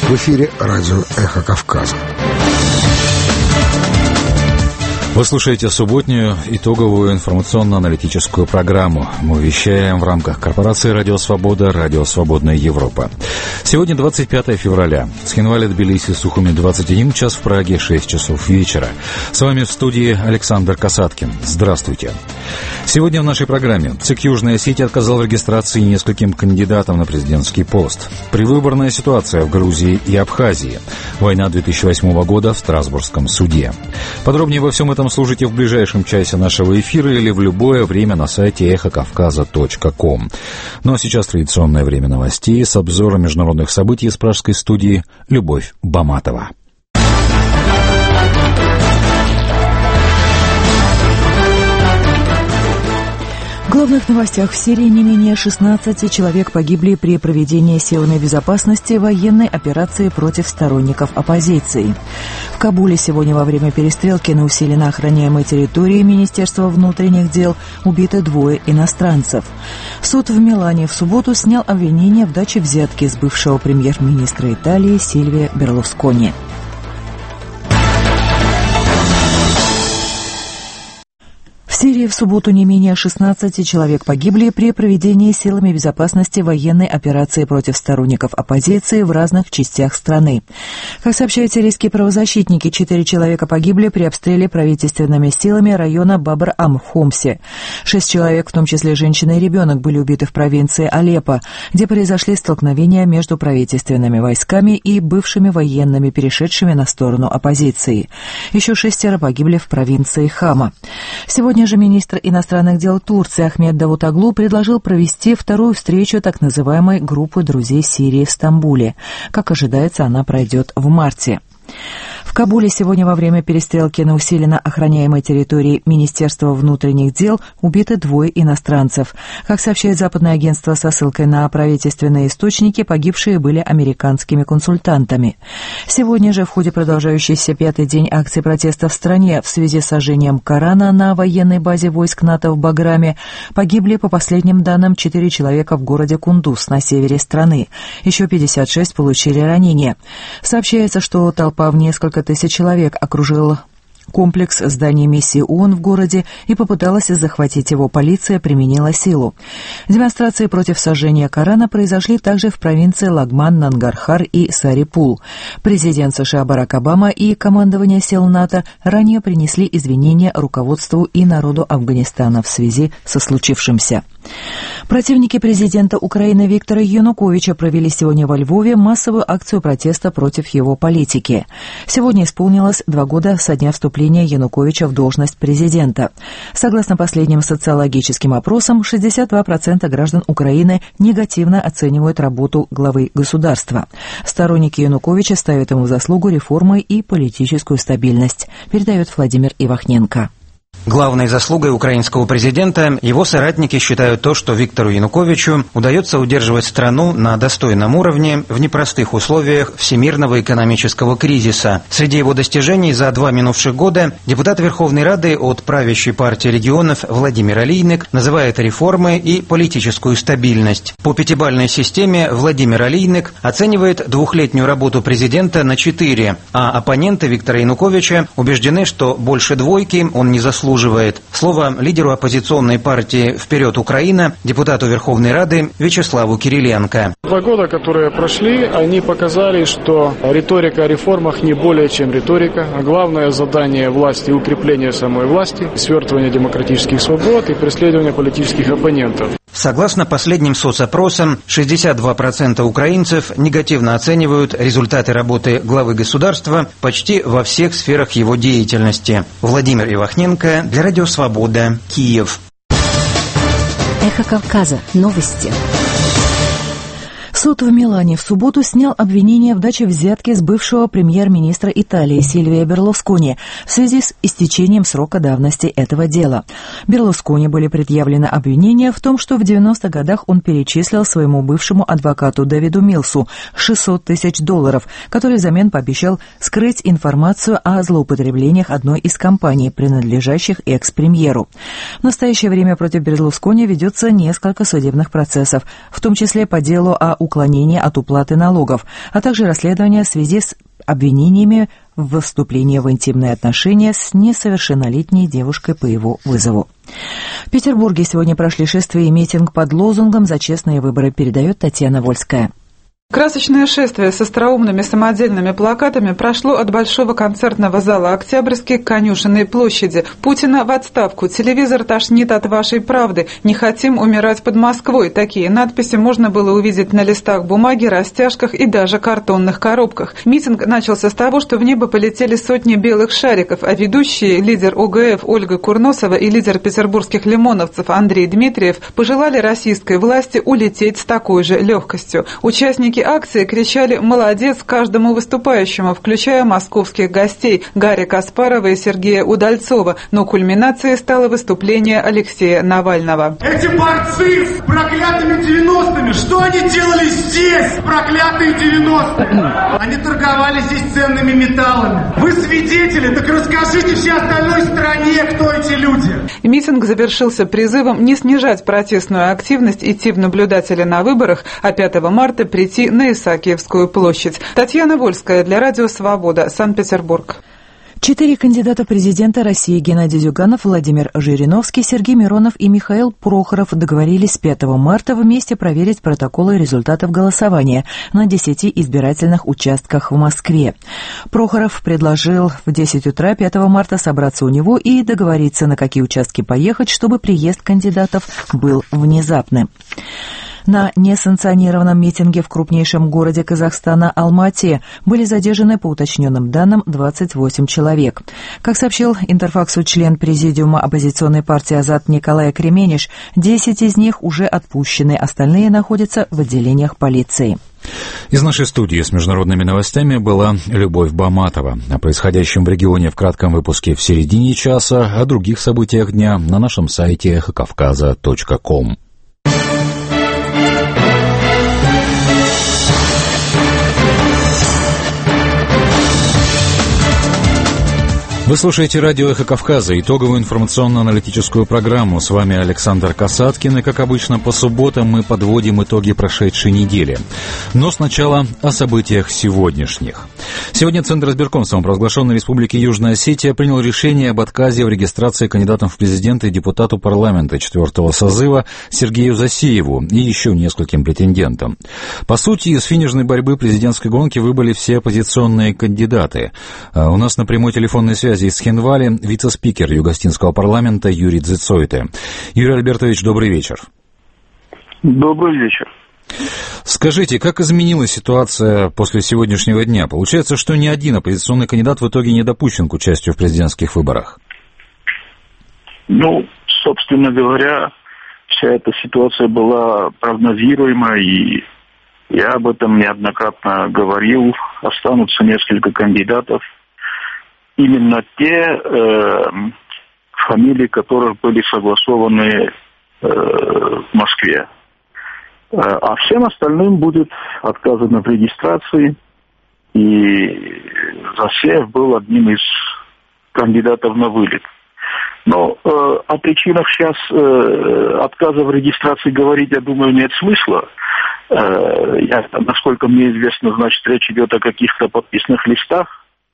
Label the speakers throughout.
Speaker 1: В эфире радио «Эхо Кавказа».
Speaker 2: Вы слушаете субботнюю итоговую информационно-аналитическую программу. Мы вещаем в рамках корпорации «Радио Свобода», «Радио Свободная Европа». Сегодня 25 февраля. Схинвали, Тбилиси, Сухуми, 21 час, в Праге, 6 часов вечера. С вами в студии Александр Касаткин. Здравствуйте. Сегодня в нашей программе ЦИК Южной Осетии отказал в регистрации нескольким кандидатам на президентский пост. Предвыборная ситуация в Грузии и Абхазии. Война 2008 года в Страсбургском суде. Подробнее во всем этом слушайте в ближайшем часе нашего эфира или в любое время на сайте эхокавказа.ком. Ну а сейчас традиционное время новостей с обзором международных событий из пражской студии Любовь Баматова.
Speaker 3: В главных новостях: в Сирии не менее 16 человек погибли при проведении силами безопасности военной операции против сторонников оппозиции. В Кабуле сегодня во время перестрелки на усиленно охраняемой территории Министерства внутренних дел убиты 2 иностранцев. Суд в Милане в субботу снял обвинение в даче взятки с бывшего премьер-министра Италии Сильвио Берлускони. В Сирии в субботу не менее 16 человек погибли при проведении силами безопасности военной операции против сторонников оппозиции в разных частях страны. Как сообщают сирийские правозащитники, 4 человека погибли при обстреле правительственными силами района Бабр-Ам в Хомсе. 6 человек, в том числе женщина и ребенок, были убиты в провинции Алеппо, где произошли столкновения между правительственными войсками и бывшими военными, перешедшими на сторону оппозиции. Еще 6 погибли в провинции Хама. Сегодня же министр иностранных дел Турции Ахмед Давутоглу предложил провести вторую встречу так называемой группы друзей Сирии в Стамбуле. Как ожидается, она пройдет в марте. В Кабуле сегодня во время перестрелки на усиленно охраняемой территории Министерства внутренних дел убиты 2 иностранцев. Как сообщает западное агентство со ссылкой на правительственные источники, погибшие были американскими консультантами. Сегодня же в ходе продолжающейся 5-й день акции протеста в стране в связи с сожжением Корана на военной базе войск НАТО в Баграме погибли, по последним данным, 4 человека в городе Кундуз на севере страны. Еще 56 получили ранения. Сообщается, что толпа в несколько тысяч человек окружила комплекс зданий миссии ООН в городе и попыталась захватить его. Полиция применила силу. Демонстрации против сожжения Корана произошли также в провинции Лагман, Нангархар и Сарипул. Президент США Барак Обама и командование сил НАТО ранее принесли извинения руководству и народу Афганистана в связи со случившимся. Противники президента Украины Виктора Януковича провели сегодня во Львове массовую акцию протеста против его политики. Сегодня исполнилось 2 года со дня вступления Януковича в должность президента. Согласно последним социологическим опросам, 62% граждан Украины негативно оценивают работу главы государства. Сторонники Януковича ставят ему в заслугу реформы и политическую стабильность, передает Владимир Ивахненко.
Speaker 4: Главной заслугой украинского президента его соратники считают то, что Виктору Януковичу удается удерживать страну на достойном уровне в непростых условиях всемирного экономического кризиса. Среди его достижений за 2 минувших года депутат Верховной Рады от правящей партии регионов Владимир Олейник называет реформы и политическую стабильность. По 5-бальной системе Владимир Олейник оценивает 2-летнюю работу президента на 4, а оппоненты Виктора Януковича убеждены, что больше 2 он не заслуживает. Слово лидеру оппозиционной партии «Вперед, Украина», депутату Верховной Рады Вячеславу Кириленко.
Speaker 5: 2 года, которые прошли, они показали, что риторика о реформах не более чем риторика, а главное задание власти – укрепление самой власти, свертывание демократических свобод и преследование политических оппонентов.
Speaker 4: Согласно последним соцопросам, 62% украинцев негативно оценивают результаты работы главы государства почти во всех сферах его деятельности. Владимир Ивахненко для Радио Свобода, Киев.
Speaker 6: Эхо Кавказа. Новости.
Speaker 3: Суд в Милане в субботу снял обвинение в даче взятки с бывшего премьер-министра Италии Сильвио Берлускони в связи с истечением срока давности этого дела. Берлускони были предъявлены обвинения в том, что в 90-х годах он перечислил своему бывшему адвокату Давиду Милсу $600 тысяч, который взамен пообещал скрыть информацию о злоупотреблениях одной из компаний, принадлежащих экс-премьеру. В настоящее время против Берлускони ведется несколько судебных процессов, в том числе по делу о уклонение от уплаты налогов, а также расследование в связи с обвинениями в вступлении в интимные отношения с несовершеннолетней девушкой по его вызову. В Петербурге сегодня прошли шествие и митинг под лозунгом «За честные выборы», передает Татьяна Вольская.
Speaker 7: Красочное шествие с остроумными самодельными плакатами прошло от Большого концертного зала «Октябрьский» к Конюшенной площади. «Путина в отставку», «Телевизор тошнит от вашей правды», «Не хотим умирать под Москвой». Такие надписи можно было увидеть на листах бумаги, растяжках и даже картонных коробках. Митинг начался с того, что в небо полетели сотни белых шариков, а ведущие, лидер ОГФ Ольга Курносова и лидер петербургских лимоновцев Андрей Дмитриев пожелали российской власти улететь с такой же легкостью. Участники акции кричали «Молодец» каждому выступающему, включая московских гостей Гарри Каспарова и Сергея Удальцова, но кульминацией стало выступление Алексея Навального.
Speaker 8: Эти борцы с проклятыми 90-ми, что они делали здесь, проклятые 90-е? Они торговали здесь ценными металлами. Вы свидетели, так расскажите всей остальной стране, кто эти люди.
Speaker 7: Митинг завершился призывом не снижать протестную активность, идти в наблюдатели на выборах, а 5 марта прийти на Исаакиевскую площадь. Татьяна Вольская для Радио Свобода, Санкт-Петербург.
Speaker 3: 4 кандидата в президенты России: Геннадий Зюганов, Владимир Жириновский, Сергей Миронов и Михаил Прохоров договорились 5 марта вместе проверить протоколы результатов голосования на 10 избирательных участках в Москве. Прохоров предложил в 10 утра 5 марта собраться у него и договориться, на какие участки поехать, чтобы приезд кандидатов был внезапным. На несанкционированном митинге в крупнейшем городе Казахстана Алмате были задержаны, по уточненным данным, 28 человек. Как сообщил Интерфаксу член президиума оппозиционной партии «Азат» Николай Кремениш, 10 из них уже отпущены, остальные находятся в отделениях полиции.
Speaker 2: Из нашей студии с международными новостями была Любовь Баматова. О происходящем в регионе в кратком выпуске в середине часа, о других событиях дня на нашем сайте эхокавказа.ком. Вы слушаете радио «Эхо Кавказа», итоговую информационно-аналитическую программу. С вами Александр Касаткин, и, как обычно, по субботам мы подводим итоги прошедшей недели. Но сначала о событиях сегодняшних. Сегодня Центр избирком самопровозглашенной Республики Южная Осетия принял решение об отказе в регистрации кандидатом в президенты и депутату парламента 4-го созыва Сергею Засиеву и еще нескольким претендентам. По сути, из финишной борьбы президентской гонки выбыли все оппозиционные кандидаты. У нас на прямой телефонной связи из Хинвали вице-спикер Югостинского парламента Юрий Дзицойте. Юрий Альбертович, добрый вечер.
Speaker 9: Добрый вечер.
Speaker 2: Скажите, как изменилась ситуация после сегодняшнего дня? Получается, что ни один оппозиционный кандидат в итоге не допущен к участию в президентских выборах?
Speaker 9: Собственно говоря, вся эта ситуация была прогнозируема, и я об этом неоднократно говорил. Останутся несколько кандидатов. Именно те фамилии, которые были согласованы в Москве. А всем остальным будет отказано в регистрации. И Засиев был одним из кандидатов на вылет. Но о причинах сейчас отказа в регистрации говорить, я думаю, нет смысла. Насколько мне известно, значит, речь идет о каких-то подписных листах.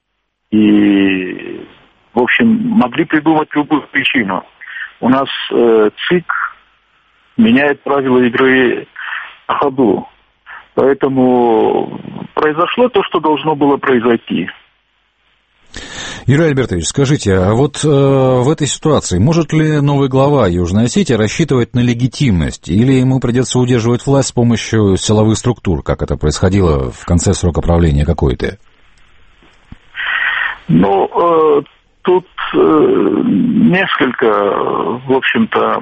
Speaker 9: И, в общем, могли придумать любую причину. У нас ЦИК меняет правила игры на ходу. Поэтому произошло то, что должно было произойти.
Speaker 2: Юрий Альбертович, скажите, а вот в этой ситуации может ли новый глава Южной Осетии рассчитывать на легитимность, или ему придется удерживать власть с помощью силовых структур, как это происходило в конце срока правления какой-то?
Speaker 9: Тут несколько, в общем-то,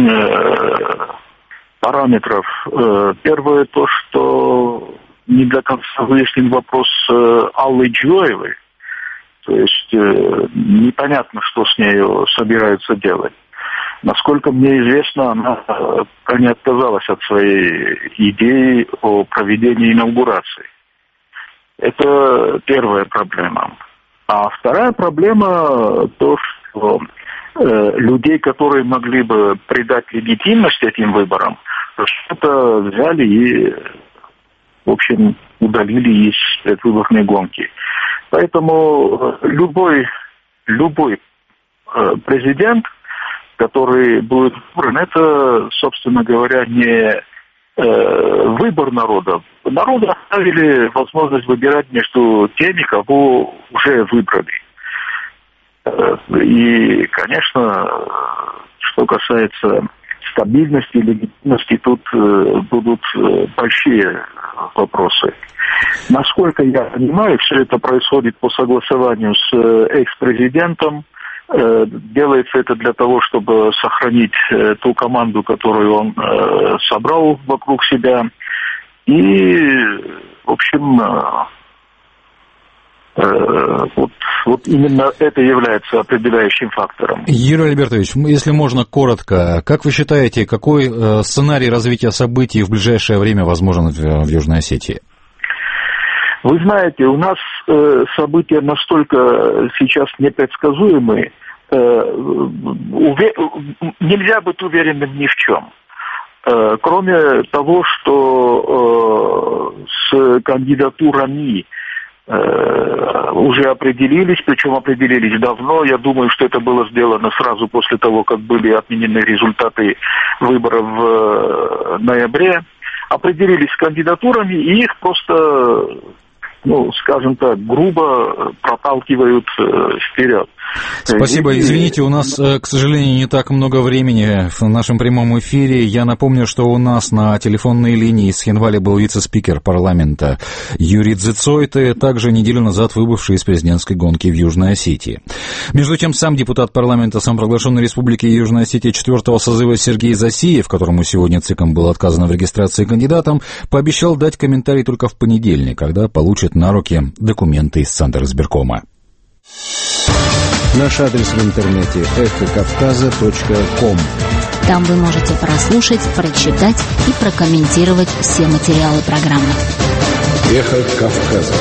Speaker 9: параметров. Первое то, что не до конца выяснен вопрос Аллы Джоевой. То есть непонятно, что с нею собираются делать. Насколько мне известно, она пока не отказалась от своей идеи о проведении инаугурации. Это первая проблема. А вторая проблема то, что людей, которые могли бы придать легитимность этим выборам, что-то взяли и в общем, удалили из предвыборной гонки. Поэтому любой президент, который будет выбран, это, собственно говоря, не выбор народа. Народу оставили возможность выбирать между теми, кого уже выбрали. И, конечно, что касается стабильности и легитимности, тут будут большие вопросы. Насколько я понимаю, все это происходит по согласованию с экс-президентом. Делается это для того, чтобы сохранить ту команду, которую он собрал вокруг себя. И, в общем, вот именно это является определяющим фактором.
Speaker 2: Юрий Альбертович, если можно коротко, как вы считаете, какой сценарий развития событий в ближайшее время возможен в Южной Осетии?
Speaker 9: Вы знаете, у нас события настолько сейчас непредсказуемые, нельзя быть уверенным ни в чем. Кроме того, что с кандидатурами уже определились, причем определились давно. Я думаю, что это было сделано сразу после того, как были отменены результаты выборов в ноябре. Определились с кандидатурами, и их просто, скажем так, грубо проталкивают вперед.
Speaker 2: Спасибо. Извините, у нас, к сожалению, не так много времени в нашем прямом эфире. Я напомню, что у нас на телефонной линии из Хинвали был вице-спикер парламента Юрий Дзицойте, также неделю назад выбывший из президентской гонки в Южной Осетии. Между тем, сам депутат парламента самопровозглашенной республики Южной Осетии 4-го созыва Сергей Засиев, которому сегодня ЦИКом было отказано в регистрации кандидатом, пообещал дать комментарий только в понедельник, когда получит на руки документы из Центра избиркома.
Speaker 1: Наш адрес в интернете эхокавказа.ком.
Speaker 6: Там вы можете прослушать, прочитать и прокомментировать все материалы программы.
Speaker 1: Эхо Кавказа.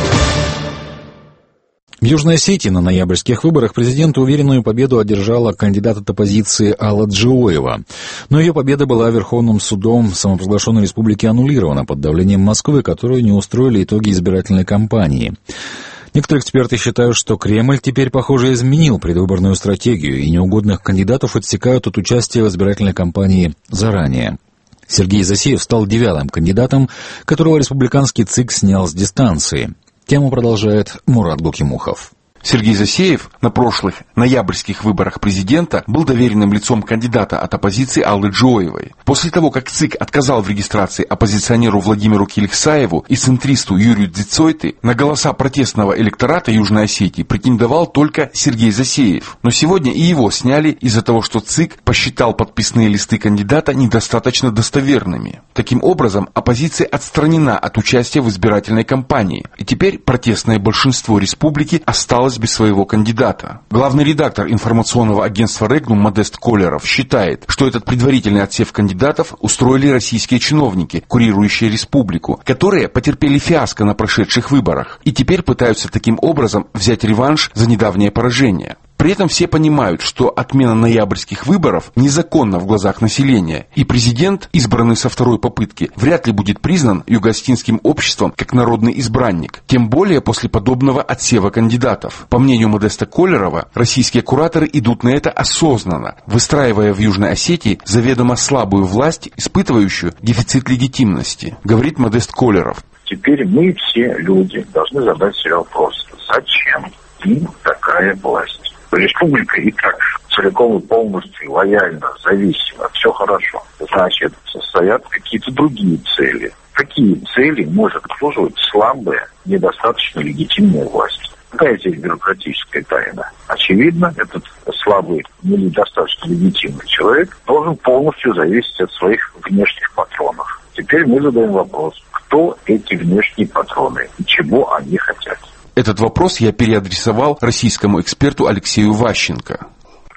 Speaker 2: В Южной Осетии на ноябрьских выборах президента уверенную победу одержала кандидат от оппозиции Алла Джиоева. Но ее победа была Верховным судом самопровозглашенной республики аннулирована под давлением Москвы, которую не устроили итоги избирательной кампании. Некоторые эксперты считают, что Кремль теперь, похоже, изменил предвыборную стратегию, и неугодных кандидатов отсекают от участия в избирательной кампании заранее. Сергей Засиев стал 9-м кандидатом, которого республиканский ЦИК снял с дистанции. Тему продолжает Мурат Гукимухов.
Speaker 10: Сергей Засиев на прошлых ноябрьских выборах президента был доверенным лицом кандидата от оппозиции Аллы Джиоевой. После того, как ЦИК отказал в регистрации оппозиционеру Владимиру Киликсаеву и центристу Юрию Дзицойте, на голоса протестного электората Южной Осетии претендовал только Сергей Засиев. Но сегодня и его сняли из-за того, что ЦИК посчитал подписные листы кандидата недостаточно достоверными. Таким образом, оппозиция отстранена от участия в избирательной кампании, и теперь протестное большинство республики осталось без своего кандидата. Главный редактор информационного агентства «Регнум» Модест Колеров считает, что этот предварительный отсев кандидатов устроили российские чиновники, курирующие республику, которые потерпели фиаско на прошедших выборах и теперь пытаются таким образом взять реванш за недавнее поражение. При этом все понимают, что отмена ноябрьских выборов незаконна в глазах населения, и президент, избранный со второй попытки, вряд ли будет признан юго-осетинским обществом как народный избранник, тем более после подобного отсева кандидатов. По мнению Модеста Колерова, российские кураторы идут на это осознанно, выстраивая в Южной Осетии заведомо слабую власть, испытывающую дефицит легитимности, говорит Модест Колеров.
Speaker 11: Теперь мы все люди должны задать себе вопрос, зачем им такая власть? Республика и так целиком и полностью лояльно, зависимо, все хорошо. Значит, состоят какие-то другие цели. Какие цели может обслуживать слабая, недостаточно легитимная власть? Какая здесь бюрократическая тайна? Очевидно, этот слабый, недостаточно легитимный человек должен полностью зависеть от своих внешних патронов. Теперь мы задаем вопрос, кто эти внешние патроны и чего они хотят?
Speaker 10: Этот вопрос я переадресовал российскому эксперту Алексею Ващенко.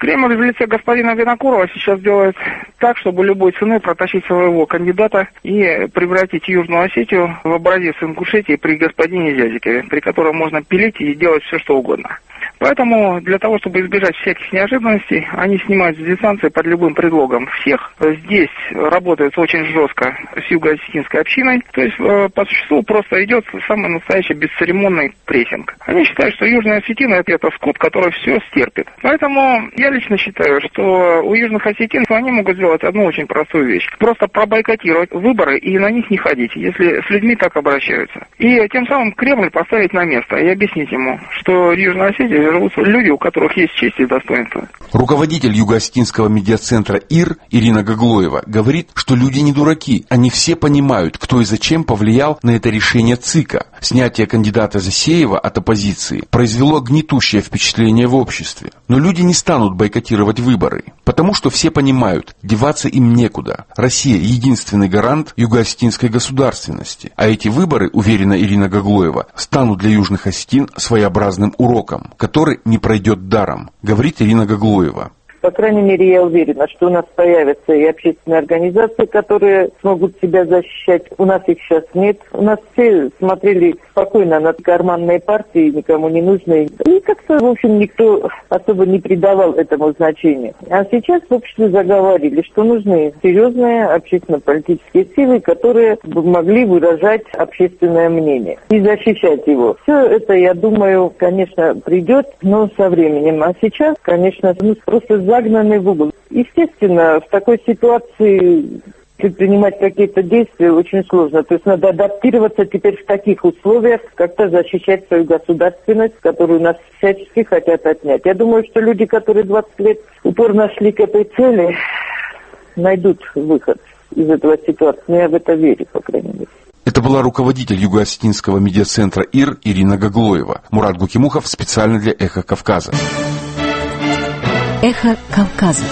Speaker 12: Кремль в лице господина Винокурова сейчас делает так, чтобы любой ценой протащить своего кандидата и превратить Южную Осетию в образец Ингушетии при господине Зязикове, при котором можно пилить и делать все, что угодно. Поэтому для того, чтобы избежать всяких неожиданностей, они снимают с дистанции под любым предлогом всех. Здесь работают очень жестко с юго-осетинской общиной. То есть по существу просто идет самый настоящий бесцеремонный прессинг. Они считают, что Южная Осетина — это скот, который все стерпит. Поэтому я лично считаю, что у южных осетин они могут сделать одну очень простую вещь. Просто пробойкотировать выборы и на них не ходить, если с людьми так обращаются. И тем самым Кремль поставить на место и объяснить ему, что в Южной Осетии живут люди, у которых есть честь и достоинство.
Speaker 10: Руководитель юго-осетинского медиацентра ИР Ирина Гаглоева говорит, что люди не дураки. Они все понимают, кто и зачем повлиял на это решение ЦИКа. Снятие кандидата Засеева от оппозиции произвело гнетущее впечатление в обществе. Но люди не станут бойкотировать выборы, потому что все понимают, деваться им некуда. Россия — единственный гарант юго-осетинской государственности. А эти выборы, уверена Ирина Гаглоева, станут для южных осетин своеобразным уроком, который не пройдет даром, говорит Ирина Гаглоева.
Speaker 13: По крайней мере, я уверена, что у нас появятся и общественные организации, которые смогут себя защищать. У нас их сейчас нет. У нас все смотрели спокойно на карманные партии, никому не нужные. И как-то, в общем, никто особо не придавал этому значения. А сейчас в обществе заговорили, что нужны серьезные общественно-политические силы, которые могли выражать общественное мнение и защищать его. Все это, я думаю, конечно, придет, но со временем. А сейчас, конечно, мы просто загнаны в угол. Естественно, в такой ситуации предпринимать какие-то действия очень сложно. То есть надо адаптироваться теперь в таких условиях, как-то защищать свою государственность, которую нас всячески хотят отнять. Я думаю, что люди, которые 20 лет упорно шли к этой цели, найдут выход из этого ситуации. Я в это верю, по крайней мере.
Speaker 10: Это была руководитель юго-осетинского медиацентра ИР Ирина Гаглоева. Мурат Гукимухов специально для «Эхо Кавказа».
Speaker 6: Эхо Кавказа.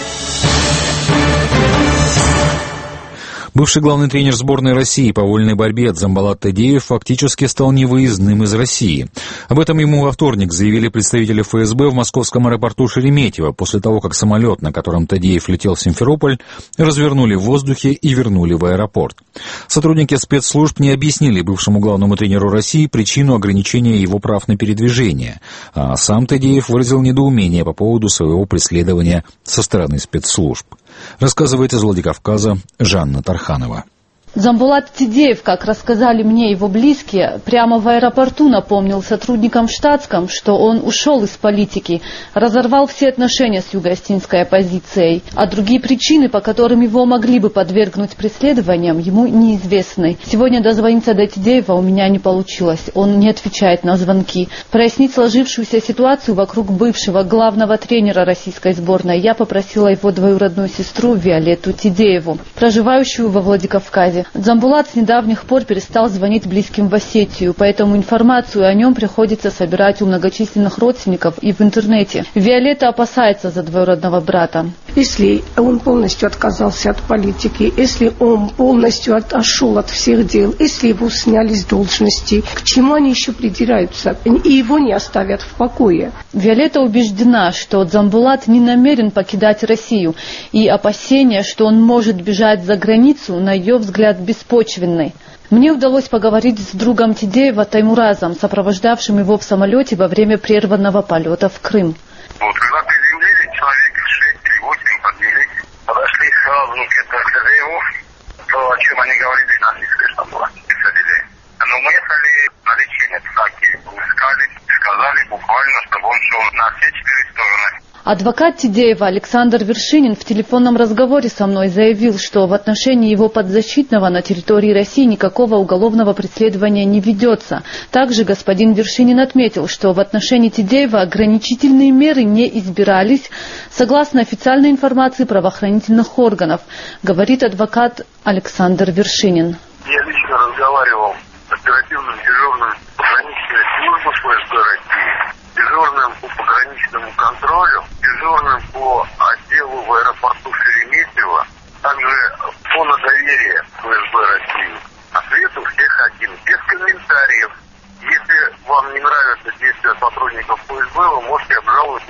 Speaker 2: Бывший главный тренер сборной России по вольной борьбе Дзамболат Тадеев фактически стал невыездным из России. Об этом ему во вторник заявили представители ФСБ в московском аэропорту Шереметьево, после того, как самолет, на котором Тадеев летел в Симферополь, развернули в воздухе и вернули в аэропорт. Сотрудники спецслужб не объяснили бывшему главному тренеру России причину ограничения его прав на передвижение, а сам Тадеев выразил недоумение по поводу своего преследования со стороны спецслужб. Рассказывает из Владикавказа Жанна Тарханова.
Speaker 14: Дзамболат Тадеев, как рассказали мне его близкие, прямо в аэропорту напомнил сотрудникам штатском, что он ушел из политики, разорвал все отношения с юго-осетинской оппозицией, а другие причины, по которым его могли бы подвергнуть преследованиям, ему неизвестны. Сегодня дозвониться до Тадеева у меня не получилось, он не отвечает на звонки. Прояснить сложившуюся ситуацию вокруг бывшего главного тренера российской сборной я попросила его двоюродную сестру Виолетту Тадееву, проживающую во Владикавказе. Дзамбулат с недавних пор перестал звонить близким в Осетию, поэтому информацию о нем приходится собирать у многочисленных родственников и в интернете. Виолетта опасается за двоюродного брата.
Speaker 15: Если он полностью отказался от политики, если он полностью отошел от всех дел, если его сняли с должности, к чему они еще придираются? И его не оставят в покое.
Speaker 14: Виолетта убеждена, что Дзамбулат не намерен покидать Россию, и опасения, что он может бежать за границу, на ее взгляд, беспочвенны. Мне удалось поговорить с другом Тадеева Таймуразом, сопровождавшим его в самолете во время прерванного полета в Крым.
Speaker 11: Вот, когда приземлили, человек 6 или 8 подвели, подошли сразу к Тадееву, то, о чем они говорили, нам не слышно было, не садили. Но мы ехали на лечение Цаки, искали, сказали буквально, чтобы он шел на все 4 стороны.
Speaker 14: Адвокат Тадеева Александр Вершинин в телефонном разговоре со мной заявил, что в отношении его подзащитного на территории России никакого уголовного преследования не ведется. Также господин Вершинин отметил, что в отношении Тадеева ограничительные меры не избирались, согласно официальной информации правоохранительных органов, говорит адвокат Александр Вершинин.
Speaker 11: Я лично разговаривал с оперативным дежурным пограничной службы ФСБ России, дежурным по пограничному контролю, дежурным по отделу в аэропорту Шереметьево, также по доверие ФСБ России. Ответ у всех один, без комментариев. Если вам не нравятся действия сотрудников ФСБ, вы можете обжаловать их в суд.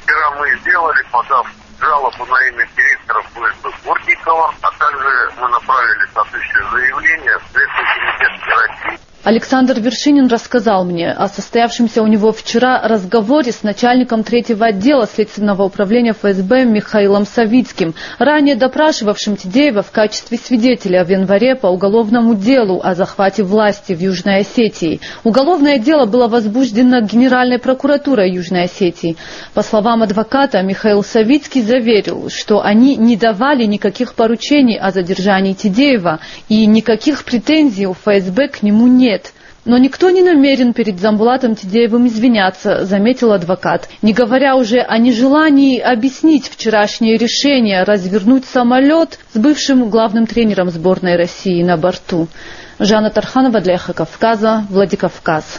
Speaker 11: Вчера мы сделали, подав жалобу на имя директора ФСБ Бортникова, а также мы направили соответствующее заявление в Следственный комитет России.
Speaker 14: Александр Вершинин рассказал мне о состоявшемся у него вчера разговоре с начальником 3-го отдела Следственного управления ФСБ Михаилом Савицким, ранее допрашивавшим Тидеева в качестве свидетеля в январе по уголовному делу о захвате власти в Южной Осетии. Уголовное дело было возбуждено Генеральной прокуратурой Южной Осетии. По словам адвоката, Михаил Савицкий заверил, что они не давали никаких поручений о задержании Тидеева и никаких претензий у ФСБ к нему нет. Но никто не намерен перед Замбулатом Тидеевым извиняться, заметил адвокат, не говоря уже о нежелании объяснить вчерашнее решение развернуть самолет с бывшим главным тренером сборной России на борту. Жанна Тарханова для Эхо Кавказа, Владикавказ.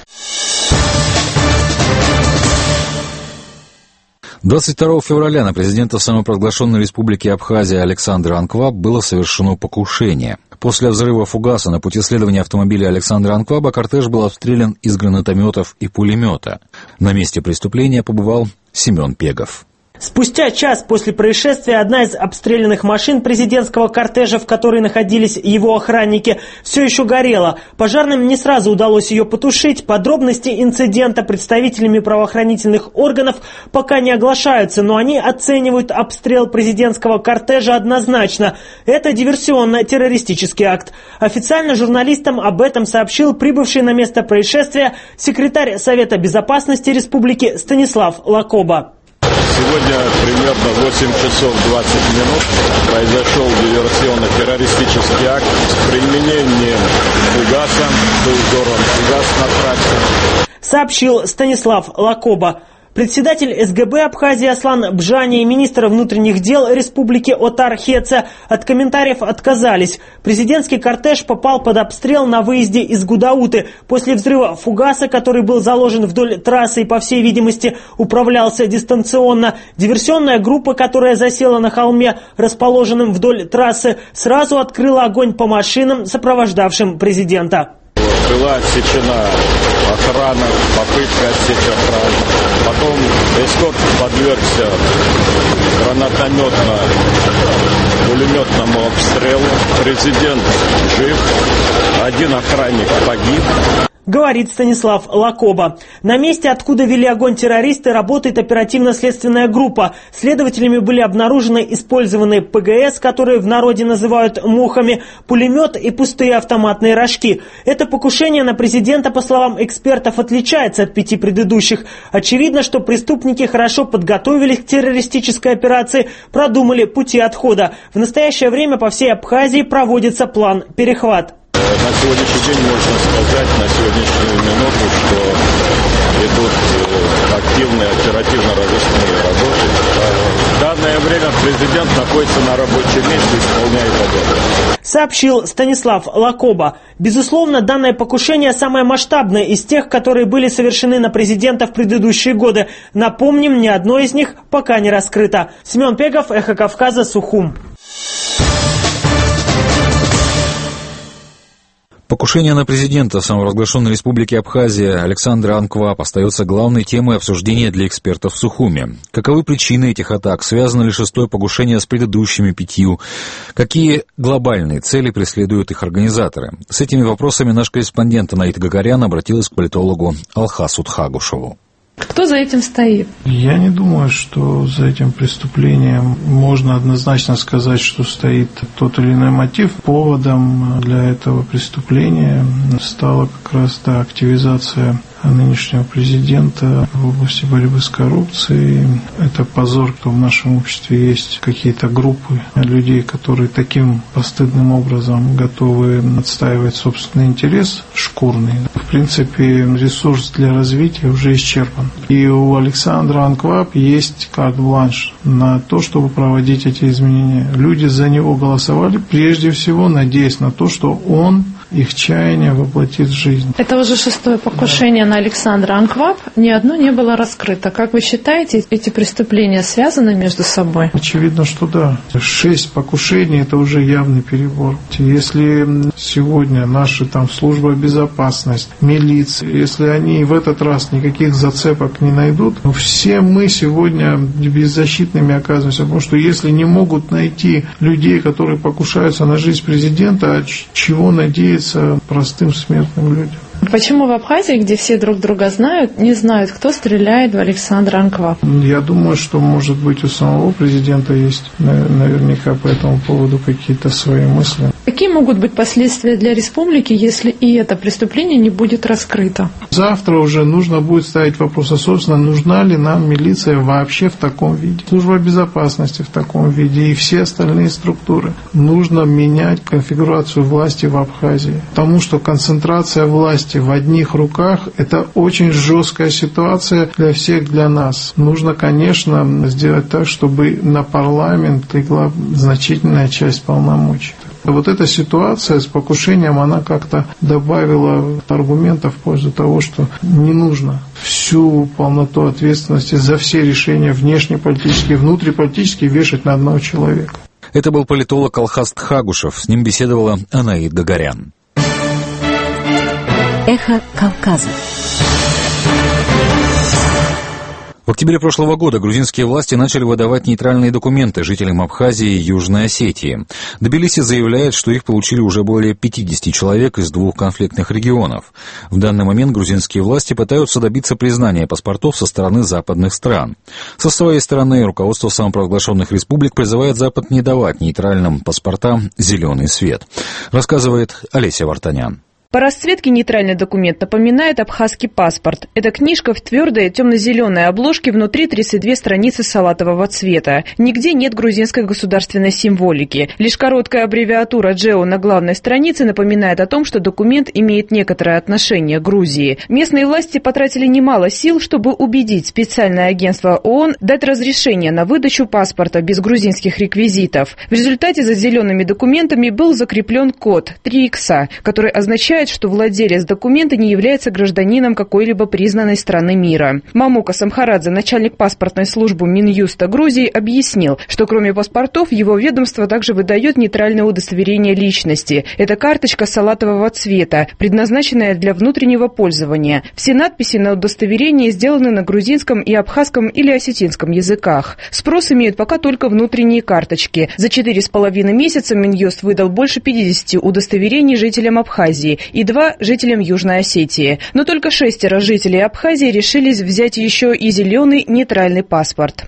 Speaker 2: 22 февраля на президента самопровозглашенной республики Абхазия Александра Анкваб было совершено покушение. После взрыва фугаса на пути следования автомобиля Александра Анкваба кортеж был обстрелян из гранатометов и пулемета. На месте преступления побывал Семен Пегов.
Speaker 16: Спустя час после происшествия одна из обстрелянных машин президентского кортежа, в которой находились его охранники, все еще горела. Пожарным не сразу удалось ее потушить. Подробности инцидента представителями правоохранительных органов пока не оглашаются, но они оценивают обстрел президентского кортежа однозначно. Это диверсионно-террористический акт. Официально журналистам об этом сообщил прибывший на место происшествия секретарь Совета безопасности республики Станислав Лакоба.
Speaker 17: Сегодня примерно 8 часов 20 минут произошел диверсионно-террористический акт с применением фугаса, был взорван фугас на трассе.
Speaker 16: Сообщил Станислав Лакоба. Председатель СГБ Абхазии Аслан Бжани и министр внутренних дел республики Отар Хеце от комментариев отказались. Президентский кортеж попал под обстрел на выезде из Гудауты. После взрыва фугаса, который был заложен вдоль трассы и, по всей видимости, управлялся дистанционно, диверсионная группа, которая засела на холме, расположенном вдоль трассы, сразу открыла огонь по машинам, сопровождавшим президента.
Speaker 17: Была отсечена охрана, попытка отсечь охрану. Потом эскорт подвергся гранатометно-пулеметному обстрелу. Президент жив, один охранник погиб.
Speaker 16: Говорит Станислав Лакоба. На месте, откуда вели огонь террористы, работает оперативно-следственная группа. Следователями были обнаружены использованные ПГС, которые в народе называют мухами, пулемет и пустые автоматные рожки. Это покушение на президента, по словам экспертов, отличается от 5 предыдущих. Очевидно, что преступники хорошо подготовились к террористической операции, продумали пути отхода. В настоящее время по всей Абхазии проводится план «Перехват».
Speaker 17: На сегодняшний день можно сказать, на сегодняшнюю минуту, что идут активные оперативно-розыскные работы. В данное время президент находится на рабочем месте, исполняет обязанности.
Speaker 16: Сообщил Станислав Лакоба. Безусловно, данное покушение самое масштабное из тех, которые были совершены на президента в предыдущие годы. Напомним, ни одно из них пока не раскрыто. Семен Пегов, Эхо Кавказа, Сухум.
Speaker 2: Покушение на президента самопровозглашенной республики Абхазия Александра Анкваб остается главной темой обсуждения для экспертов в Сухуме. Каковы причины этих атак? Связано ли шестое покушение с предыдущими 5? Какие глобальные цели преследуют их организаторы? С этими вопросами наш корреспондент Анаит Гагарян обратилась к политологу Алхасу Тхагушеву.
Speaker 18: Кто за этим стоит?
Speaker 19: Я не думаю, что за этим преступлением можно однозначно сказать, что стоит тот или иной мотив. Поводом для этого преступления стала как раз активизация нынешнего президента в области борьбы с коррупцией. Это позор, что в нашем обществе есть какие-то группы людей, которые таким постыдным образом готовы отстаивать собственный интерес шкурный. В принципе, ресурс для развития уже исчерпан. И у Александра Анкваб есть карт-бланш на то, чтобы проводить эти изменения. Люди за него голосовали, прежде всего, надеясь на то, что он их чаяния воплотить в жизнь.
Speaker 18: Это уже 6-е покушение на Александра Анкваб. Ни одно не было раскрыто. Как вы считаете, эти преступления связаны между собой?
Speaker 19: Очевидно, что да. 6 покушений – это уже явный перебор. Если сегодня наши служба безопасности, милиция, если они в этот раз никаких зацепок не найдут, все мы сегодня беззащитными оказываемся, потому что если не могут найти людей, которые покушаются на жизнь президента, чего надеяться простым смертным людям?
Speaker 18: Почему в Абхазии, где все друг друга знают, не знают, кто стреляет в Александра Анкваб?
Speaker 19: Я думаю, что, может быть, у самого президента есть наверняка по этому поводу какие-то свои мысли.
Speaker 18: Какие могут быть последствия для республики, если и это преступление не будет раскрыто?
Speaker 19: Завтра уже нужно будет ставить вопрос, собственно, нужна ли нам милиция вообще в таком виде, служба безопасности в таком виде и все остальные структуры. Нужно менять конфигурацию власти в Абхазии, потому что концентрация власти в одних руках – это очень жесткая ситуация для всех, для нас. Нужно, конечно, сделать так, чтобы на парламент легла значительная часть полномочий. Вот эта ситуация с покушением, она как-то добавила аргументов в пользу того, что не нужно всю полноту ответственности за все решения внешнеполитические, внутриполитические вешать на одного человека.
Speaker 2: Это был политолог Алхас Тхагушев. С ним беседовала Анаид Гагарян.
Speaker 6: Эхо Кавказа.
Speaker 2: В октябре прошлого года грузинские власти начали выдавать нейтральные документы жителям Абхазии и Южной Осетии. Тбилиси заявляет, что их получили уже более 50 человек из 2 конфликтных регионов. В данный момент грузинские власти пытаются добиться признания паспортов со стороны западных стран. Со своей стороны, руководство самопровозглашенных республик призывает Запад не давать нейтральным паспортам зеленый свет, рассказывает Олеся Вартанян.
Speaker 20: По расцветке нейтральный документ напоминает абхазский паспорт. Это книжка в твердой темно-зеленой обложке, внутри 32 страницы салатового цвета. Нигде нет грузинской государственной символики. Лишь короткая аббревиатура «Джео» на главной странице напоминает о том, что документ имеет некоторое отношение к Грузии. Местные власти потратили немало сил, чтобы убедить специальное агентство ООН дать разрешение на выдачу паспорта без грузинских реквизитов. В результате за зелеными документами был закреплен код 3 икса, который означает, что владелец документа не является гражданином какой-либо признанной страны мира. Мамука Самхарадзе, начальник паспортной службы Минюста Грузии, объяснил, что кроме паспортов его ведомство также выдает нейтральное удостоверение личности. Это карточка салатового цвета, предназначенная для внутреннего пользования. Все надписи на удостоверении сделаны на грузинском и абхазском или осетинском языках. Спрос имеют пока только внутренние карточки. За 4,5 месяца Минюст выдал больше 50 удостоверений жителям Абхазии и 2 жителям Южной Осетии. Но только 6 жителей Абхазии решились взять еще и зеленый нейтральный паспорт.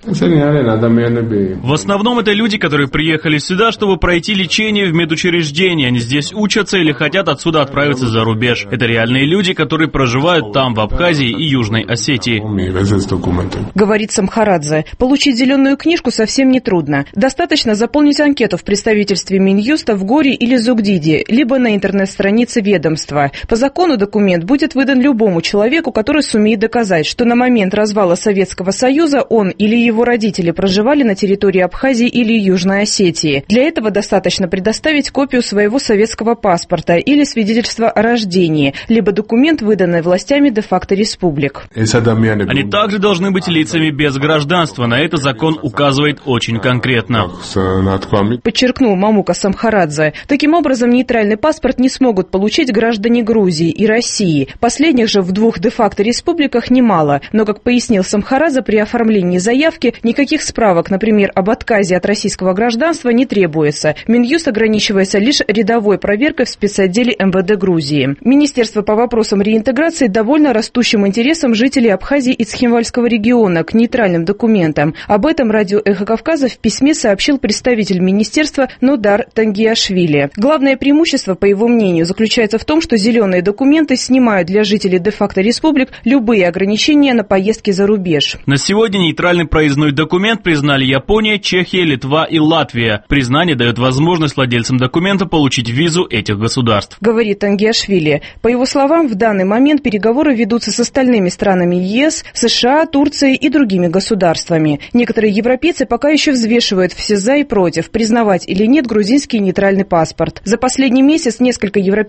Speaker 21: В основном это люди, которые приехали сюда, чтобы пройти лечение в медучреждении. Они здесь учатся или хотят отсюда отправиться за рубеж. Это реальные люди, которые проживают там, в Абхазии и Южной Осетии.
Speaker 20: Говорит Самхарадзе. Получить зеленую книжку совсем не трудно. Достаточно заполнить анкету в представительстве Минюста в Горе или Зугдиде, либо на интернет-странице ведомства. По закону документ будет выдан любому человеку, который сумеет доказать, что на момент развала Советского Союза он или его родители проживали на территории Абхазии или Южной Осетии. Для этого достаточно предоставить копию своего советского паспорта или свидетельства о рождении, либо документ, выданный властями де-факто республик.
Speaker 21: Они также должны быть лицами без гражданства. На это закон указывает очень конкретно.
Speaker 20: Подчеркнул Мамука Самхарадзе. Таким образом, нейтральный паспорт не смогут получить граждане Грузии и России. Последних же в 2 де-факто республиках немало. Но, как пояснил Самхарадзе, при оформлении заявки никаких справок, например, об отказе от российского гражданства, не требуется. Минюст ограничивается лишь рядовой проверкой в спецотделе МВД Грузии. Министерство по вопросам реинтеграции довольно растущим интересом жителей Абхазии и Цхинвальского региона к нейтральным документам. Об этом радио «Эхо Кавказа» в письме сообщил представитель министерства Нодар Тангиашвили. Главное преимущество, по его мнению, заключается в том, что зеленые документы снимают для жителей де-факто республик любые ограничения на поездки за рубеж.
Speaker 21: На сегодня нейтральный проездной документ признали Япония, Чехия, Литва и Латвия. Признание дает возможность владельцам документа получить визу этих государств.
Speaker 20: Говорит Тангиашвили. По его словам, в данный момент переговоры ведутся с остальными странами ЕС, США, Турцией и другими государствами. Некоторые европейцы пока еще взвешивают все за и против, признавать или нет грузинский нейтральный паспорт. За последний месяц несколько европейских делегаций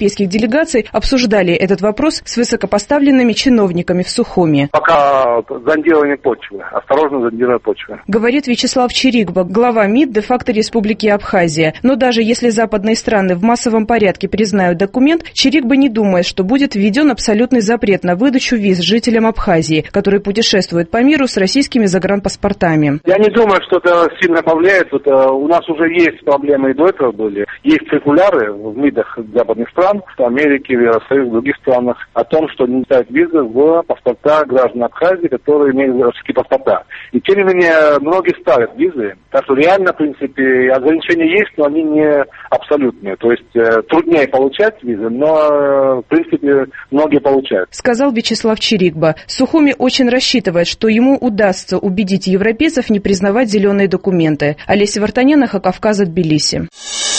Speaker 20: делегаций обсуждали этот вопрос с высокопоставленными чиновниками в Сухуми.
Speaker 5: Пока зондирование почвы, осторожно зондирование почвы.
Speaker 20: Говорит Вячеслав Чирикба, глава МИД де-факто Республики Абхазия. Но даже если западные страны в массовом порядке признают документ, Чирикба не думает, что будет введен абсолютный запрет на выдачу виз жителям Абхазии, которые путешествуют по миру с российскими загранпаспортами.
Speaker 5: Я не думаю, что это сильно повлияет. У нас уже есть проблемы и до этого были. Есть циркуляры в МИДах западных стран, в Америке, в Евросоюзе, в других странах, о том, что не ставят визы в паспорта граждан Абхазии, которые имеют российские паспорта. И тем не менее, многие ставят визы. Так что реально, в принципе, ограничения есть, но они не абсолютные. То есть труднее получать визы, но, в принципе, многие получают.
Speaker 20: Сказал Вячеслав Чирикба. Сухуми очень рассчитывает, что ему удастся убедить европейцев не признавать зеленые документы. Олеся Вартанян, Эхо Кавказа, Тбилиси.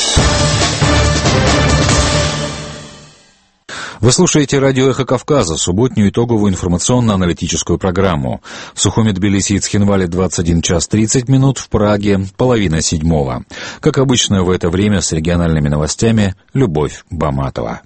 Speaker 2: Вы слушаете радио «Эхо Кавказа», субботнюю итоговую информационно-аналитическую программу. В Сухуми, Тбилиси и Цхинвале 21 час 30 минут, в Праге 6:30. Как обычно в это время с региональными новостями Любовь Баматова.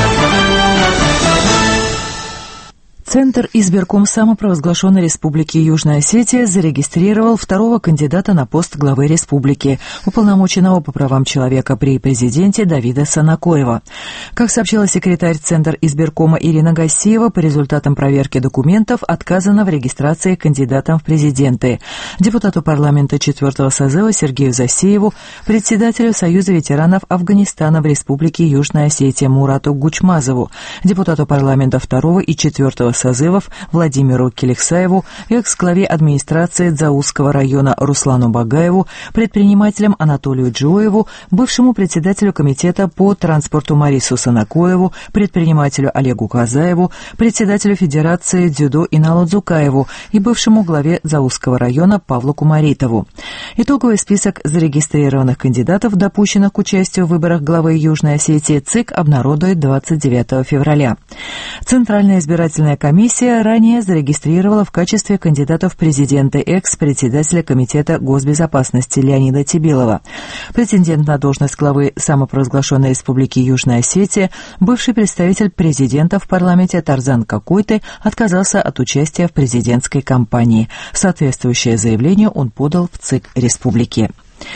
Speaker 3: Центр избирком самопровозглашенной Республики Южная Осетия зарегистрировал второго кандидата на пост главы республики, уполномоченного по правам человека при президенте Давида Санакоева. Как сообщила секретарь Центр избиркома Ирина Гассиева, по результатам проверки документов отказано в регистрации кандидатам в президенты. Депутату парламента 4-го созыва Сергею Засееву, председателю Союза ветеранов Афганистана в Республике Южная Осетия Мурату Гучмазову, депутату парламента 2-го и 4-го созывов Владимиру Келексаеву, экс-главе администрации Дзаузского района Руслану Багаеву, предпринимателям Анатолию Джоеву, бывшему председателю комитета по транспорту Марису Санакоеву, предпринимателю Олегу Казаеву, председателю Федерации дзюдо Иналу Дзукаеву и бывшему главе Дзаузского района Павлу Кумаритову. Итоговый список зарегистрированных кандидатов, допущенных к участию в выборах главы Южной Осетии, ЦИК обнародует 29 февраля. Центральная избирательная комиссия ранее зарегистрировала в качестве кандидатов в президенты экс-председателя Комитета госбезопасности Леонида Тибилова. Претендент на должность главы самопровозглашенной Республики Южная Осетия, бывший представитель президента в парламенте Тарзан Какойты, отказался от участия в президентской кампании. Соответствующее заявление он подал в ЦИК республики.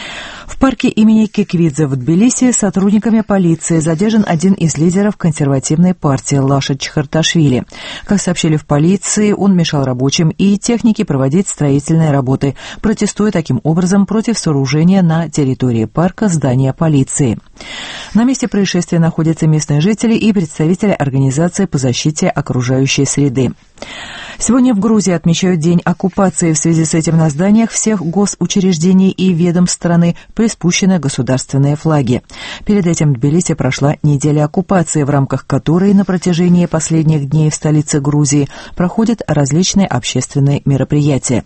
Speaker 3: В парке имени Киквидзе в Тбилиси сотрудниками полиции задержан один из лидеров консервативной партии Лаша Чхарташвили. Как сообщили в полиции, он мешал рабочим и технике проводить строительные работы, протестуя таким образом против сооружения на территории парка здания полиции. На месте происшествия находятся местные жители и представители организации по защите окружающей среды. Сегодня в Грузии отмечают День оккупации. В связи с этим на зданиях всех госучреждений и ведомств страны приспущены государственные флаги. Перед этим в Тбилиси прошла неделя оккупации, в рамках которой на протяжении последних дней в столице Грузии проходят различные общественные мероприятия.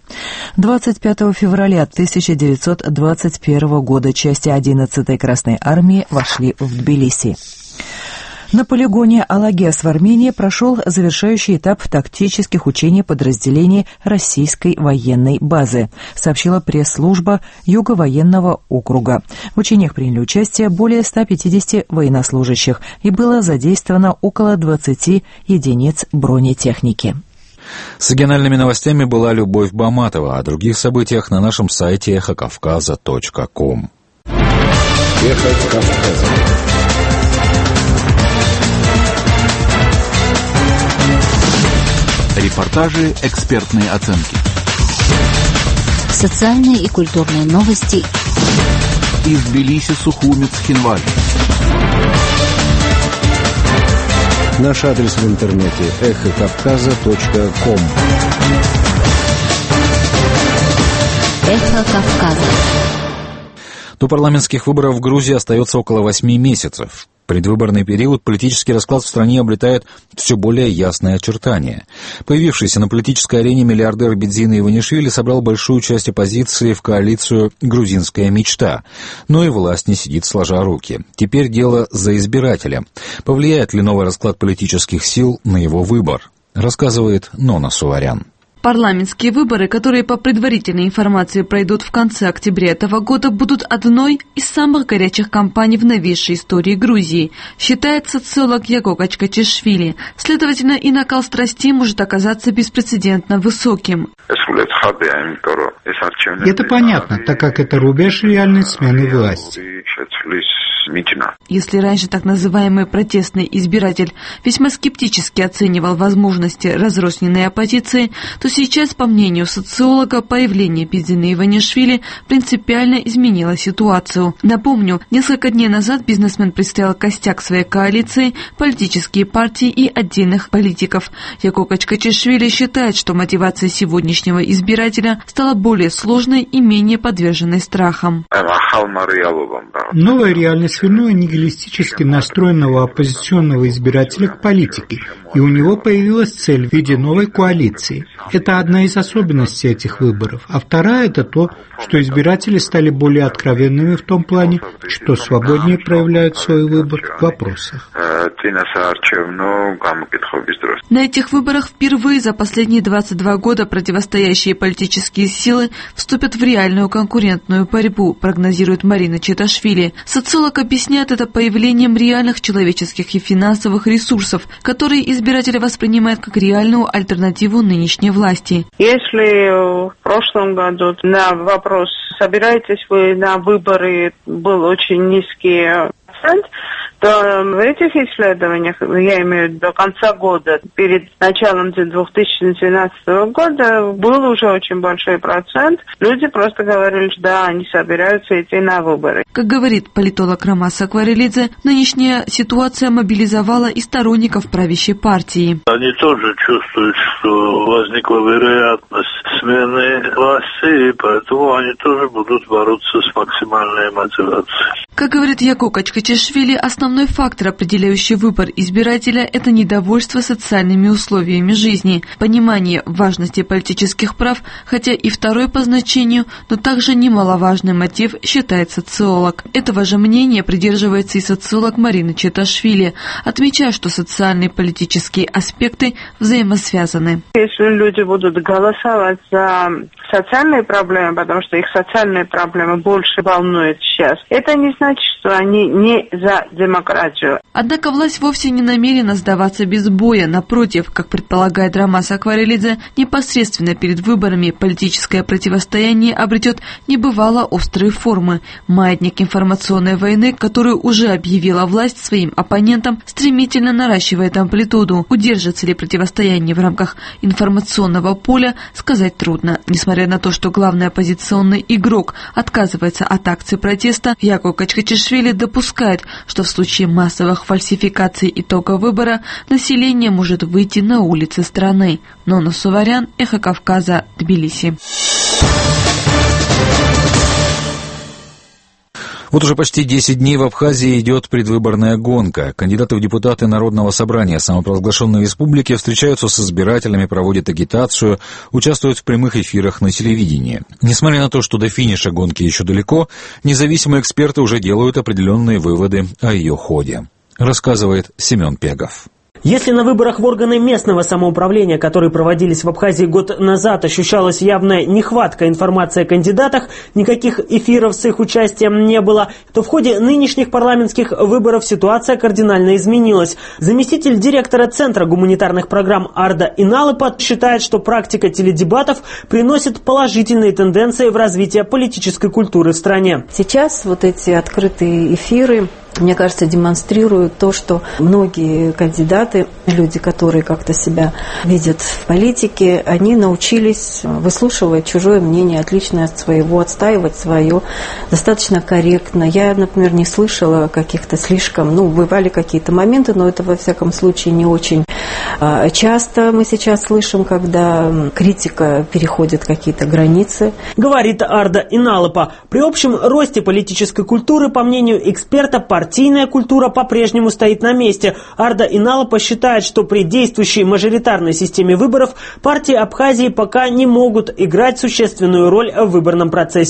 Speaker 3: 25 февраля 1921 года части 11-й Красной армии вошли в Тбилиси. На полигоне Алагес в Армении прошел завершающий этап тактических учений подразделений российской военной базы, сообщила пресс-служба Юго-военного округа. В учениях приняли участие более 150 военнослужащих и было задействовано около 20 единиц бронетехники.
Speaker 2: С региональными новостями была Любовь Баматова. О других событиях на нашем сайте эхокавказа.ком.
Speaker 1: Эхо Кавказа.
Speaker 10: Репортажи, экспертные оценки.
Speaker 6: Социальные и культурные новости.
Speaker 10: Из Тбилиси, Сухуми, Цхинвали.
Speaker 1: Наш адрес в интернете эхокавказа.ком.
Speaker 6: Эхо Кавказа.
Speaker 2: До парламентских выборов в Грузии остается около 8 месяцев. Предвыборный период политический расклад в стране обретает все более ясные очертания. Появившийся на политической арене миллиардер Бедзина Иванишвили собрал большую часть оппозиции в коалицию «Грузинская мечта». Но и власть не сидит сложа руки. Теперь дело за избирателем. Повлияет ли новый расклад политических сил на его выбор? Рассказывает Нона Суварян.
Speaker 4: Парламентские выборы, которые по предварительной информации пройдут в конце октября этого года, будут одной из самых горячих кампаний в новейшей истории Грузии, считает социолог Яко Качкачишвили. Следовательно, и накал страстей может оказаться беспрецедентно высоким.
Speaker 22: Это понятно, так как это рубеж реальной смены власти.
Speaker 4: Если раньше так называемый протестный избиратель весьма скептически оценивал возможности разрозненной оппозиции, то сейчас, по мнению социолога, появление Бидзины Иванишвили принципиально изменило ситуацию. Напомню, несколько дней назад бизнесмен представил костяк своей коалиции, политические партии и отдельных политиков. Яко Качкачишвили считает, что мотивация сегодняшнего избирателя стала более сложной и менее подверженной страхам.
Speaker 22: Новая реальность вернула нигилистически настроенного оппозиционного избирателя к политике, и у него появилась цель в виде новой коалиции. Это одна из особенностей этих выборов. А вторая – это то, что избиратели стали более откровенными в том плане, что свободнее проявляют свой выбор в вопросах.
Speaker 4: На этих выборах впервые за последние 22 года противостоящие политические силы вступят в реальную конкурентную борьбу, прогнозирует Марина Читашвили. Социолог объясняет это появлением реальных человеческих и финансовых ресурсов, которые избиратели воспринимают как реальную альтернативу нынешней власти.
Speaker 23: Если в прошлом году на вопрос, собираетесь вы на выборы, был очень низкий процент, то в этих исследованиях, я имею в виду до конца года, перед началом 2012 года, был уже очень большой процент. Люди просто говорили, что да, они собираются идти на выборы.
Speaker 4: Как говорит политолог Ромас Акварелидзе, нынешняя ситуация мобилизовала и сторонников правящей партии.
Speaker 24: Они тоже чувствуют, что возникла вероятность смены власти, и поэтому они тоже будут бороться с максимальной мотивацией.
Speaker 4: Как говорит Яко Качкачишвили, основной фактор, определяющий выбор избирателя, это недовольство социальными условиями жизни, понимание важности политических прав, хотя и второй по значению, но также немаловажный мотив, считает социолог. Этого же мнения придерживается и социолог Марина Читашвили, отмечая, что социальные и политические аспекты взаимосвязаны.
Speaker 23: Если люди будут голосовать за социальные проблемы, потому что их социальные проблемы больше волнуют сейчас, это не значит, что они не за демократию.
Speaker 4: Однако власть вовсе не намерена сдаваться без боя. Напротив, как предполагает Ромас Акварелидзе, непосредственно перед выборами политическое противостояние обретет небывало острые формы. Маятник информационной войны, которую уже объявила власть своим оппонентам, стремительно наращивает амплитуду. Удержится ли противостояние в рамках информационного поля, сказать трудно. Несмотря на то, что главный оппозиционный игрок отказывается от акций протеста, Яко Качкачишвили допускает, что в случае массовых фальсификаций итога выбора население может выйти на улицы страны. Нона Суварян, Эхо Кавказа, Тбилиси.
Speaker 2: Вот уже почти 10 дней в Абхазии идет предвыборная гонка. Кандидаты в депутаты Народного собрания самопровозглашенной республики встречаются с избирателями, проводят агитацию, участвуют в прямых эфирах на телевидении. Несмотря на то, что до финиша гонки еще далеко, независимые эксперты уже делают определенные выводы о ее ходе. Рассказывает Семен Пегов.
Speaker 16: Если на выборах в органы местного самоуправления, которые проводились в Абхазии год назад, ощущалась явная нехватка информации о кандидатах, никаких эфиров с их участием не было, то в ходе нынешних парламентских выборов ситуация кардинально изменилась. Заместитель директора Центра гуманитарных программ Арда Иналыпа считает, что практика теледебатов приносит положительные тенденции в развитии политической культуры в стране.
Speaker 25: Сейчас вот эти открытые эфиры, мне кажется, демонстрируют то, что многие кандидаты, люди, которые как-то себя видят в политике, они научились выслушивать чужое мнение, отличное от своего, отстаивать свое достаточно корректно. Я, например, не слышала каких-то слишком, бывали какие-то моменты, но это, во всяком случае, не очень часто мы сейчас слышим, когда критика переходит какие-то границы.
Speaker 16: Говорит Арда Иналыпа. При общем росте политической культуры, по мнению эксперта, партийная культура по-прежнему стоит на месте. Арда Иналыпа считает, что при действующей мажоритарной системе выборов партии Абхазии пока не могут играть существенную роль в выборном процессе.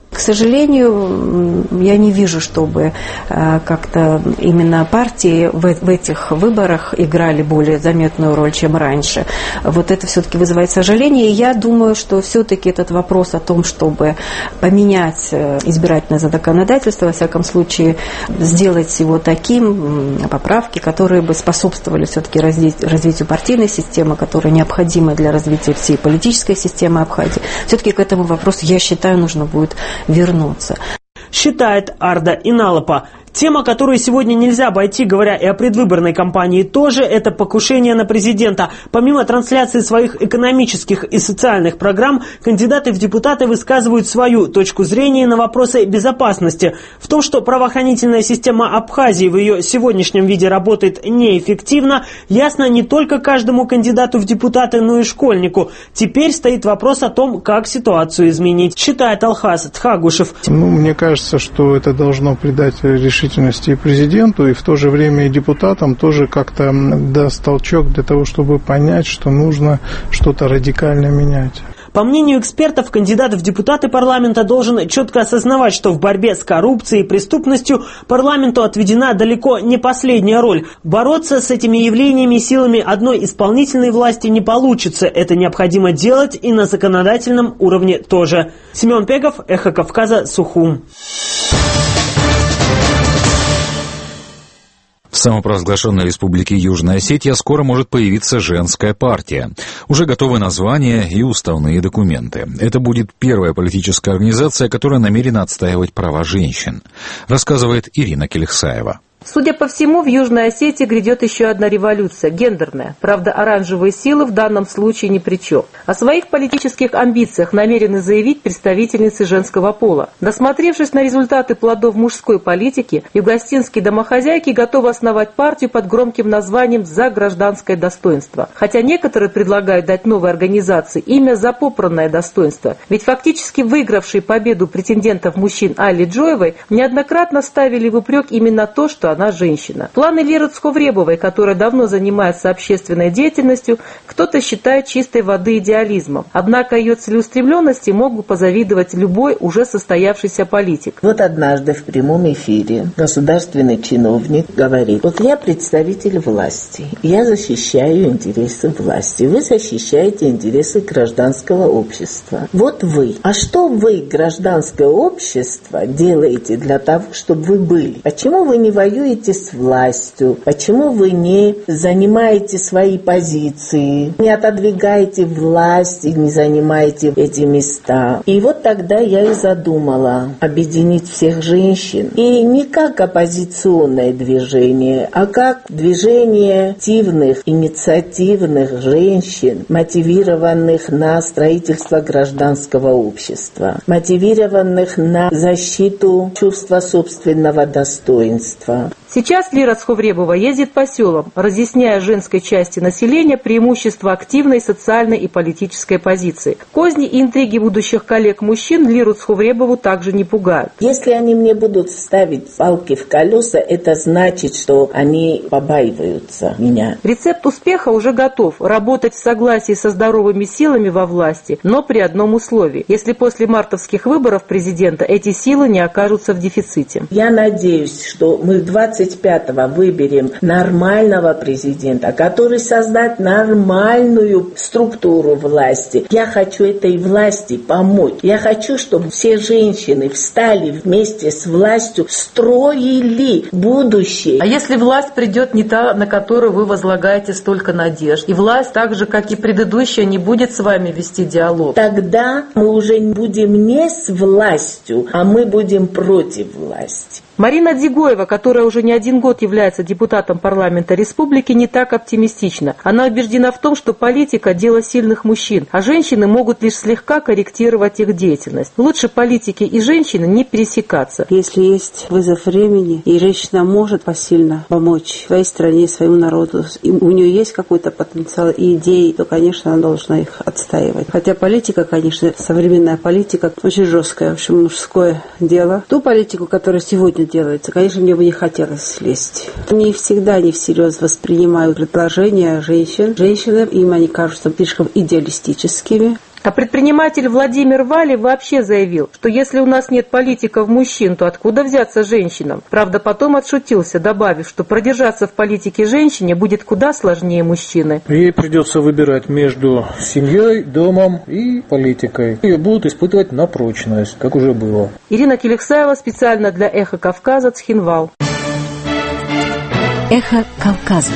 Speaker 25: К сожалению, я не вижу, чтобы как-то именно партии в этих выборах играли более заметную роль, чем раньше. Вот это все-таки вызывает сожаление. И я думаю, что все-таки этот вопрос о том, чтобы поменять избирательное законодательство, во всяком случае, сделать его таким, поправки, которые бы способствовали все-таки развитию партийной системы, которая необходима для развития всей политической системы Абхазии, все-таки к этому вопросу, я считаю, нужно будет вернуться.
Speaker 16: Считает Арда Иналапа. Тема, которую сегодня нельзя обойти, говоря и о предвыборной кампании тоже, это покушение на президента. Помимо трансляции своих экономических и социальных программ, кандидаты в депутаты высказывают свою точку зрения на вопросы безопасности. В том, что правоохранительная система Абхазии в ее сегодняшнем виде работает неэффективно, ясно не только каждому кандидату в депутаты, но и школьнику. Теперь стоит вопрос о том, как ситуацию изменить, считает Алхаз Тхагушев.
Speaker 19: Мне кажется, что это должно придать решительности и президенту, и в то же время и депутатам тоже как-то даст толчок для того, чтобы понять, что нужно что-то радикально менять.
Speaker 16: По мнению экспертов, кандидат в депутаты парламента должен четко осознавать, что в борьбе с коррупцией и преступностью парламенту отведена далеко не последняя роль. Бороться с этими явлениями силами одной исполнительной власти не получится. Это необходимо делать и на законодательном уровне тоже. Семен Пегов, Эхо Кавказа, Сухум.
Speaker 2: В самопровозглашенной республике Южная Осетия скоро может появиться женская партия. Уже готовы названия и уставные документы. Это будет первая политическая организация, которая намерена отстаивать права женщин, рассказывает Ирина Келихсаева.
Speaker 7: Судя по всему, в Южной Осетии грядет еще одна революция, гендерная. Правда, оранжевые силы в данном случае ни при чем. О своих политических амбициях намерены заявить представительницы женского пола. Насмотревшись на результаты плодов мужской политики, югостинские домохозяйки готовы основать партию под громким названием «За гражданское достоинство». Хотя некоторые предлагают дать новой организации имя «За попранное достоинство». Ведь фактически выигравшие победу претендентов мужчин Алле Джоевой неоднократно ставили в упрек именно то, что она женщина. Планы Леры Цховребовой, которая давно занимается общественной деятельностью, кто-то считает чистой воды идеализмом. Однако ее целеустремленности мог бы позавидовать любой уже состоявшийся политик.
Speaker 8: Вот однажды в прямом эфире государственный чиновник говорит: вот я представитель власти, я защищаю интересы власти, вы защищаете интересы гражданского общества. Вот вы. А что вы, гражданское общество, делаете для того, чтобы вы были? Почему вы не воюете с властью? Почему вы не занимаете свои позиции, не отодвигаете власть и не занимаете эти места? И вот тогда я и задумала объединить всех женщин. И не как оппозиционное движение, а как движение активных, инициативных женщин, мотивированных на строительство гражданского общества, мотивированных на защиту чувства собственного достоинства.
Speaker 7: Сейчас Лера Цховребова ездит по селам, разъясняя женской части населения преимущества активной социальной и политической позиции. Козни и интриги будущих коллег-мужчин Леру Цховребову также не пугают.
Speaker 8: Если они мне будут ставить палки в колеса, это значит, что они побаиваются меня.
Speaker 7: Рецепт успеха уже готов – работать в согласии со здоровыми силами во власти, но при одном условии – если после мартовских выборов президента эти силы не окажутся в дефиците.
Speaker 8: Я надеюсь, что мы 25-го выберем нормального президента, который создаст нормальную структуру власти. Я хочу этой власти помочь. Я хочу, чтобы все женщины встали вместе с властью, строили будущее.
Speaker 7: А если власть придет не та, на которую вы возлагаете столько надежд, и власть, так же, как и предыдущая, не будет с вами вести диалог?
Speaker 8: Тогда мы уже будем не с властью, а мы будем против власти.
Speaker 7: Марина Дзигоева, которая уже не один год является депутатом парламента республики, не так оптимистична. Она убеждена в том, что политика – дело сильных мужчин, а женщины могут лишь слегка корректировать их деятельность. Лучше политики и женщины не пересекаться.
Speaker 9: Если есть вызов времени, и женщина может посильно помочь своей стране, своему народу, и у нее есть какой-то потенциал и идеи, то, конечно, она должна их отстаивать. Хотя политика, конечно, современная политика очень жесткая, в общем, мужское дело. Ту политику, которая сегодня делается, конечно, мне бы не хотелось лезть. Не всегда они всерьез воспринимают предложения женщин. Женщинам им они кажутся слишком идеалистическими.
Speaker 7: А предприниматель Владимир Вали вообще заявил, что если у нас нет политиков-мужчин, то откуда взяться женщинам? Правда, потом отшутился, добавив, что продержаться в политике женщине будет куда сложнее мужчины.
Speaker 11: Ей придется выбирать между семьей, домом и политикой. Ее будут испытывать на прочность, как уже было.
Speaker 7: Ирина Келексаева специально для «Эхо Кавказа», Цхинвал.
Speaker 6: «Эхо Кавказа».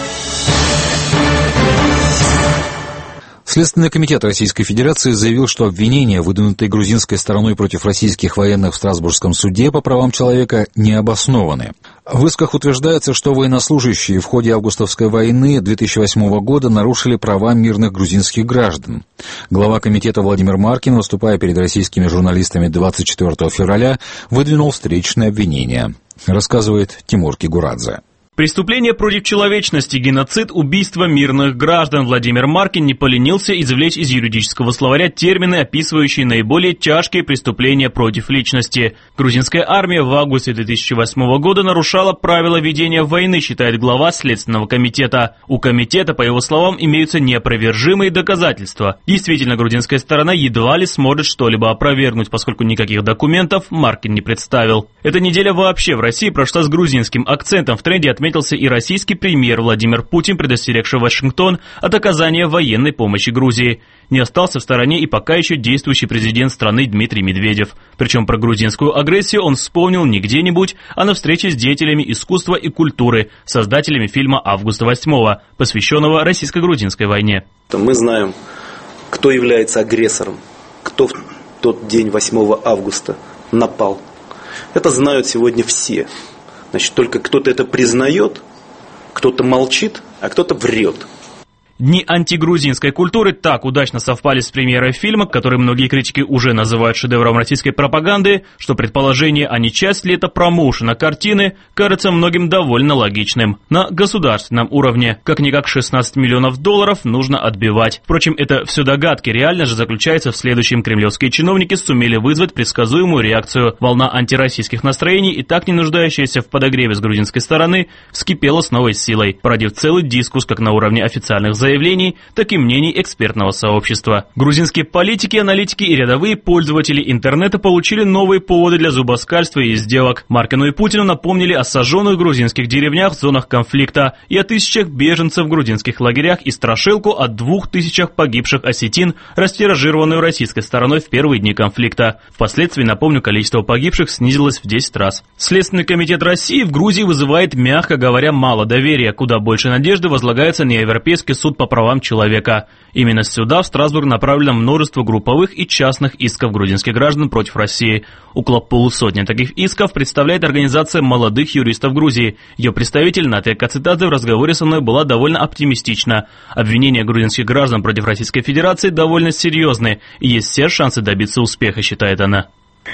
Speaker 2: Следственный комитет Российской Федерации заявил, что обвинения, выдвинутые грузинской стороной против российских военных в Страсбургском суде по правам человека, не обоснованы. В исках утверждается, что военнослужащие в ходе августовской войны 2008 года нарушили права мирных грузинских граждан. Глава комитета Владимир Маркин, выступая перед российскими журналистами 24 февраля, выдвинул встречные обвинения. Рассказывает Тимур Кигурадзе.
Speaker 21: Преступление против человечности, геноцид, убийство мирных граждан. Владимир Маркин не поленился извлечь из юридического словаря термины, описывающие наиболее тяжкие преступления против личности. Грузинская армия в августе 2008 года нарушала правила ведения войны, считает глава Следственного комитета. У комитета, по его словам, имеются неопровержимые доказательства. Действительно, грузинская сторона едва ли сможет что-либо опровергнуть, поскольку никаких документов Маркин не представил. Эта неделя вообще в России прошла с грузинским акцентом. В тренде отметился и российский премьер Владимир Путин, предостерегший Вашингтон от оказания военной помощи Грузии. Не остался в стороне и пока еще действующий президент страны Дмитрий Медведев. Причем про грузинскую агрессию он вспомнил не где-нибудь, а на встрече с деятелями искусства и культуры, создателями фильма «Августа 8», посвященного российско-грузинской войне.
Speaker 12: Мы знаем, кто является агрессором, кто в тот день 8 августа напал. Это знают сегодня все. Значит, только кто-то это признает, кто-то молчит, а кто-то врет.
Speaker 21: Дни антигрузинской культуры так удачно совпали с премьерой фильма, который многие критики уже называют шедевром российской пропаганды, что предположение, а не часть ли это промоушена картины, кажется многим довольно логичным. На государственном уровне. Как-никак $16 миллионов нужно отбивать. Впрочем, это все догадки. Реально же заключается в следующем. Кремлевские чиновники сумели вызвать предсказуемую реакцию. Волна антироссийских настроений, и так не нуждающаяся в подогреве с грузинской стороны, вскипела с новой силой, породив целый дискурс как на уровне официальных заявлений, так и мнений экспертного сообщества. Грузинские политики, аналитики и рядовые пользователи интернета получили новые поводы для зубоскальства и издевок. Маркину и Путину напомнили о сожженных грузинских деревнях в зонах конфликта и о тысячах беженцев в грузинских лагерях и страшилку о 2000 погибших осетин, растиражированную российской стороной в первые дни конфликта. Впоследствии, напомню, количество погибших снизилось в 10 раз. Следственный комитет России в Грузии вызывает, мягко говоря, мало доверия. Куда больше надежды возлагается на Европейский суд по правам человека. Именно сюда, в Страсбург, направлено множество групповых и частных исков грузинских граждан против России. Около полусотни таких исков представляет организация молодых юристов Грузии. Ее представитель Наталья Кацитадзе в разговоре со мной была довольно оптимистична. Обвинения грузинских граждан против Российской Федерации довольно серьезны, и есть все шансы добиться успеха, считает она.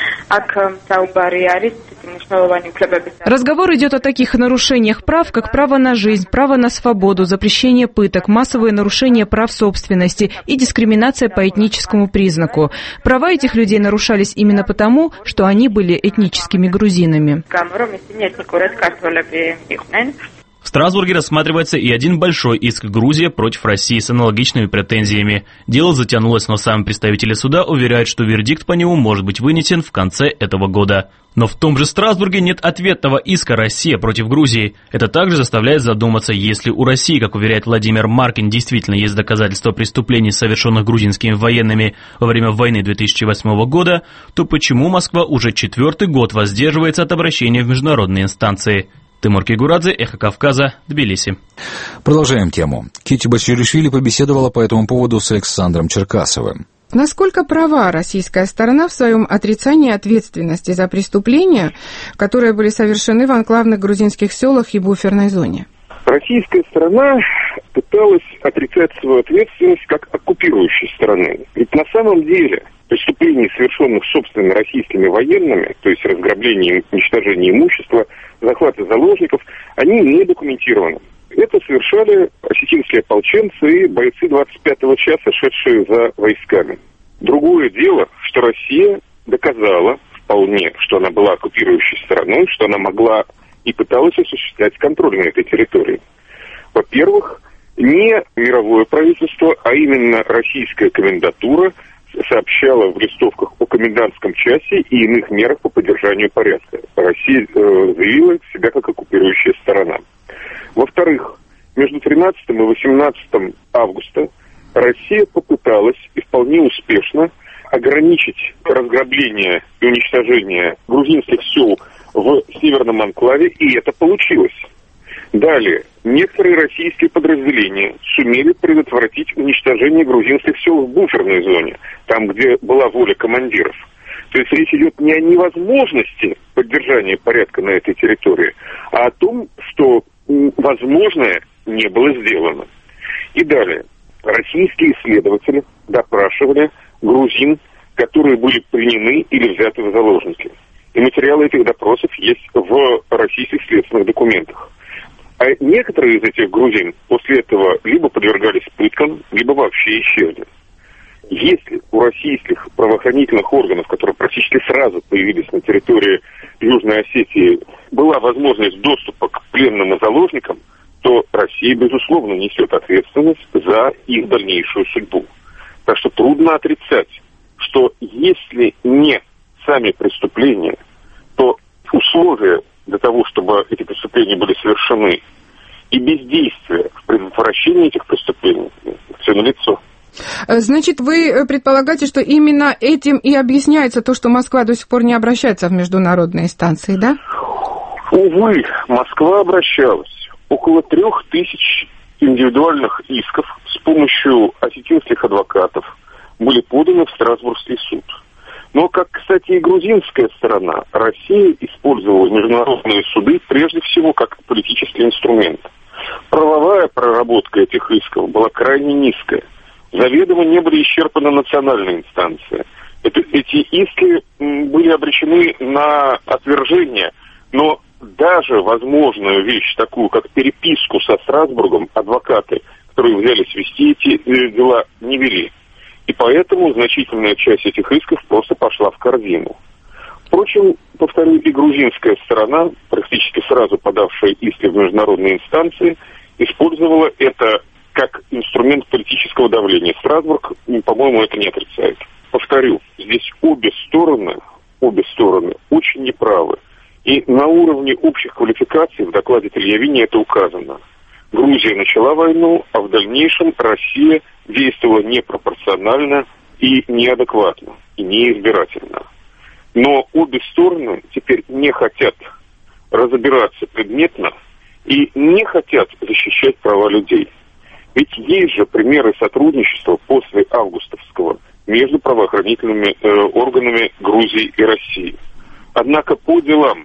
Speaker 20: Разговор идет о таких нарушениях прав, как право на жизнь, право на свободу, запрещение пыток, массовые нарушения прав собственности и дискриминация по этническому признаку. Права этих людей нарушались именно потому, что они были этническими грузинами.
Speaker 21: В Страсбурге рассматривается и один большой иск Грузии против России с аналогичными претензиями. Дело затянулось, но сами представители суда уверяют, что вердикт по нему может быть вынесен в конце этого года. Но в том же Страсбурге нет ответного иска России против Грузии. Это также заставляет задуматься, если у России, как уверяет Владимир Маркин, действительно есть доказательства преступлений, совершенных грузинскими военными во время войны 2008 года, то почему Москва уже 4-й год воздерживается от обращения в международные инстанции? Тимур Кигурадзе, Эхо Кавказа, Тбилиси.
Speaker 2: Продолжаем тему. Кити Баширишвили побеседовала по этому поводу с Александром Черкасовым.
Speaker 13: Насколько права российская сторона в своем отрицании ответственности за преступления, которые были совершены в анклавных грузинских селах и буферной зоне?
Speaker 14: Российская сторона пыталась отрицать свою ответственность как оккупирующей стороны. Ведь на самом деле преступлений, совершенных собственно российскими военными, то есть разграбление, уничтожение имущества, захваты заложников, они не документированы. Это совершали осетинские ополченцы и бойцы 25-го часа, шедшие за войсками. Другое дело, что Россия доказала вполне, что она была оккупирующей стороной, что она могла и пыталась осуществлять контроль на этой территории. Во-первых, не мировое правительство, а именно российская комендатура сообщала в листовках о комендантском часе и иных мерах по поддержанию порядка. Россия заявила себя как оккупирующая сторона. Во-вторых, между 13 и 18 августа Россия попыталась и вполне успешно ограничить разграбление и уничтожение грузинских сел в Северном анклаве, и это получилось. Далее, некоторые российские подразделения сумели предотвратить уничтожение грузинских сел в буферной зоне, там, где была воля командиров. То есть речь идет не о невозможности поддержания порядка на этой территории, а о том, что возможное не было сделано. И далее, российские исследователи допрашивали грузин, которые были пленены или взяты в заложники. И материалы этих допросов есть в российских следственных документах. А некоторые из этих грузин после этого либо подвергались пыткам, либо вообще исчезли. Если у российских правоохранительных органов, которые практически сразу появились на территории Южной Осетии, была возможность доступа к пленным и заложникам, то Россия, безусловно, несет ответственность за их дальнейшую судьбу. Так что трудно отрицать, что если не сами преступления, то условия для того, чтобы эти преступления были совершены, и бездействие в предотвращении этих преступлений, все налицо.
Speaker 13: Значит, вы предполагаете, что именно этим и объясняется то, что Москва до сих пор не обращается в международные инстанции, да?
Speaker 14: Увы, Москва обращалась. Около 3000 индивидуальных исков с помощью осетинских адвокатов были поданы в Страсбургский суд. Но, как, кстати, и грузинская сторона, Россия использовала международные суды прежде всего как политический инструмент. Правовая проработка этих исков была крайне низкая. Заведомо не были исчерпаны национальные инстанции. Эти иски были обречены на отвержение, но даже возможную вещь, такую как переписку со Страсбургом, адвокаты, которые взялись вести эти дела, не вели. И поэтому значительная часть этих исков просто пошла в корзину. Впрочем, повторю, и грузинская сторона, практически сразу подавшая иски в международные инстанции, использовала это как инструмент политического давления. Страсбург, по-моему, это не отрицает. Повторю, здесь обе стороны очень неправы. И на уровне общих квалификаций в докладе Тельявини это указано. Грузия начала войну, а в дальнейшем Россия действовала непропорционально и неадекватно, и неизбирательно. Но обе стороны теперь не хотят разбираться предметно и не хотят защищать права людей. Ведь есть же примеры сотрудничества после августовского между правоохранительными органами Грузии и России. Однако по делам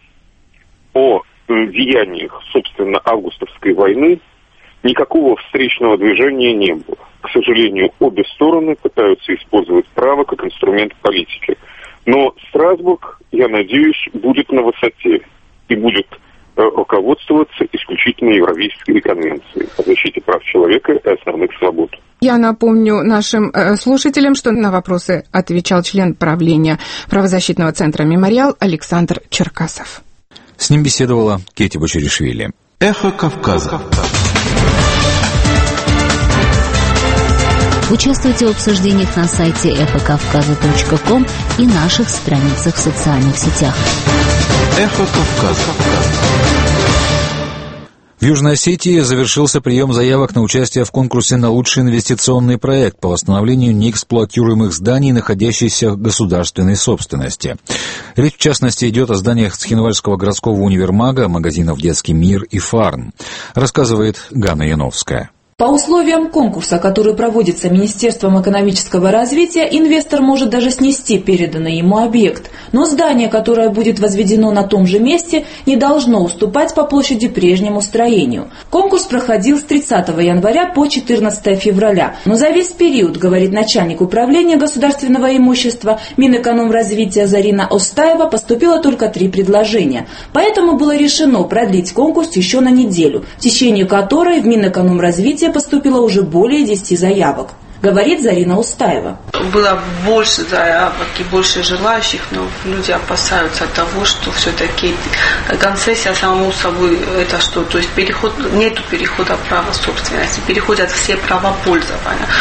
Speaker 14: о деяниях, собственно, августовской войны никакого встречного движения не было. К сожалению, обе стороны пытаются использовать право как инструмент политики. Но Страсбург, я надеюсь, будет на высоте и будет руководствоваться исключительно Европейской конвенцией о защите прав человека и основных свобод.
Speaker 13: Я напомню нашим слушателям, что на вопросы отвечал член правления правозащитного центра «Мемориал» Александр Черкасов.
Speaker 2: С ним беседовала Кетти Бочаришвили.
Speaker 10: Эхо Кавказа.
Speaker 6: Участвуйте в обсуждениях на сайте эхокавказа.ком и наших страницах в социальных сетях.
Speaker 10: Эхо Кавказа.
Speaker 2: В Южной Осетии завершился прием заявок на участие в конкурсе на лучший инвестиционный проект по восстановлению неэксплуатируемых зданий, находящихся в государственной собственности. Речь, в частности, идет о зданиях Цхинвальского городского универмага, магазинов «Детский мир» и «Фарм», рассказывает Ганна Яновская.
Speaker 3: По условиям конкурса, который проводится Министерством экономического развития, инвестор может даже снести переданный ему объект. Но здание, которое будет возведено на том же месте, не должно уступать по площади прежнему строению. Конкурс проходил с 30 января по 14 февраля. Но за весь период, говорит начальник управления государственного имущества Минэкономразвития Зарина Остаева, поступило только 3 предложения. Поэтому было решено продлить конкурс еще на неделю, в течение которой в Минэкономразвития поступило уже более 10 заявок. Говорит Зарина Устаева.
Speaker 23: Было больше заявок и больше желающих, но люди опасаются того, что все-таки концессия самому собой это что? То есть нету перехода права собственности, переходят все права пользования. То есть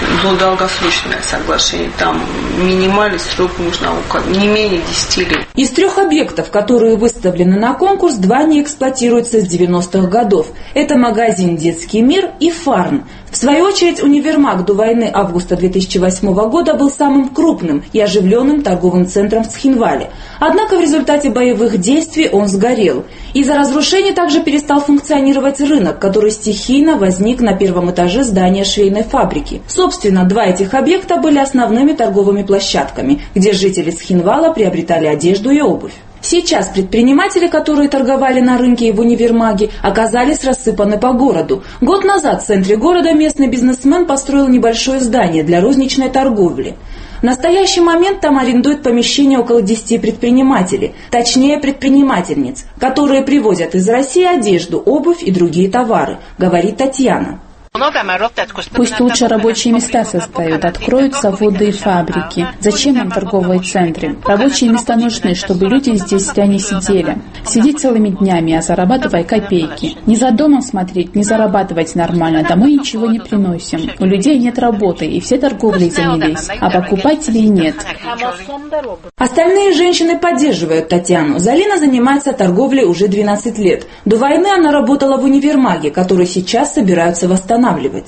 Speaker 1: было долгосрочное соглашение. Там минимальный срок нужно не менее 10 лет.
Speaker 3: Из 3 объектов, которые выставлены на конкурс, 2 не эксплуатируются с 90-х годов. Это магазин «Детский мир» и «Фарн». В свою очередь, универмаг до войны августа 2008 года был самым крупным и оживленным торговым центром в Цхинвале. Однако в результате боевых действий он сгорел. Из-за разрушений также перестал функционировать рынок, который стихийно возник на 1-м этаже здания швейной фабрики. Собственно, 2 этих объекта были основными торговыми площадками, где жители Цхинвала приобретали одежду и обувь. Сейчас предприниматели, которые торговали на рынке и в универмаге, оказались рассыпаны по городу. Год назад в центре города местный бизнесмен построил небольшое здание для розничной торговли. В настоящий момент там арендуют помещение около 10 предпринимателей, точнее предпринимательниц, которые привозят из России одежду, обувь и другие товары, говорит Татьяна.
Speaker 5: Пусть лучше рабочие места создают, откроют заводы и фабрики. Зачем нам торговые центры? Рабочие места нужны, чтобы люди здесь не сидели. Сидеть целыми днями, а зарабатывай копейки. Не за домом смотреть, не зарабатывать нормально, домой ничего не приносим. У людей нет работы, и все торговлей занялись, а покупателей нет.
Speaker 3: Остальные женщины поддерживают Татьяну. Залина занимается торговлей уже 12 лет. До войны она работала в универмаге, который сейчас собираются восстанавливать.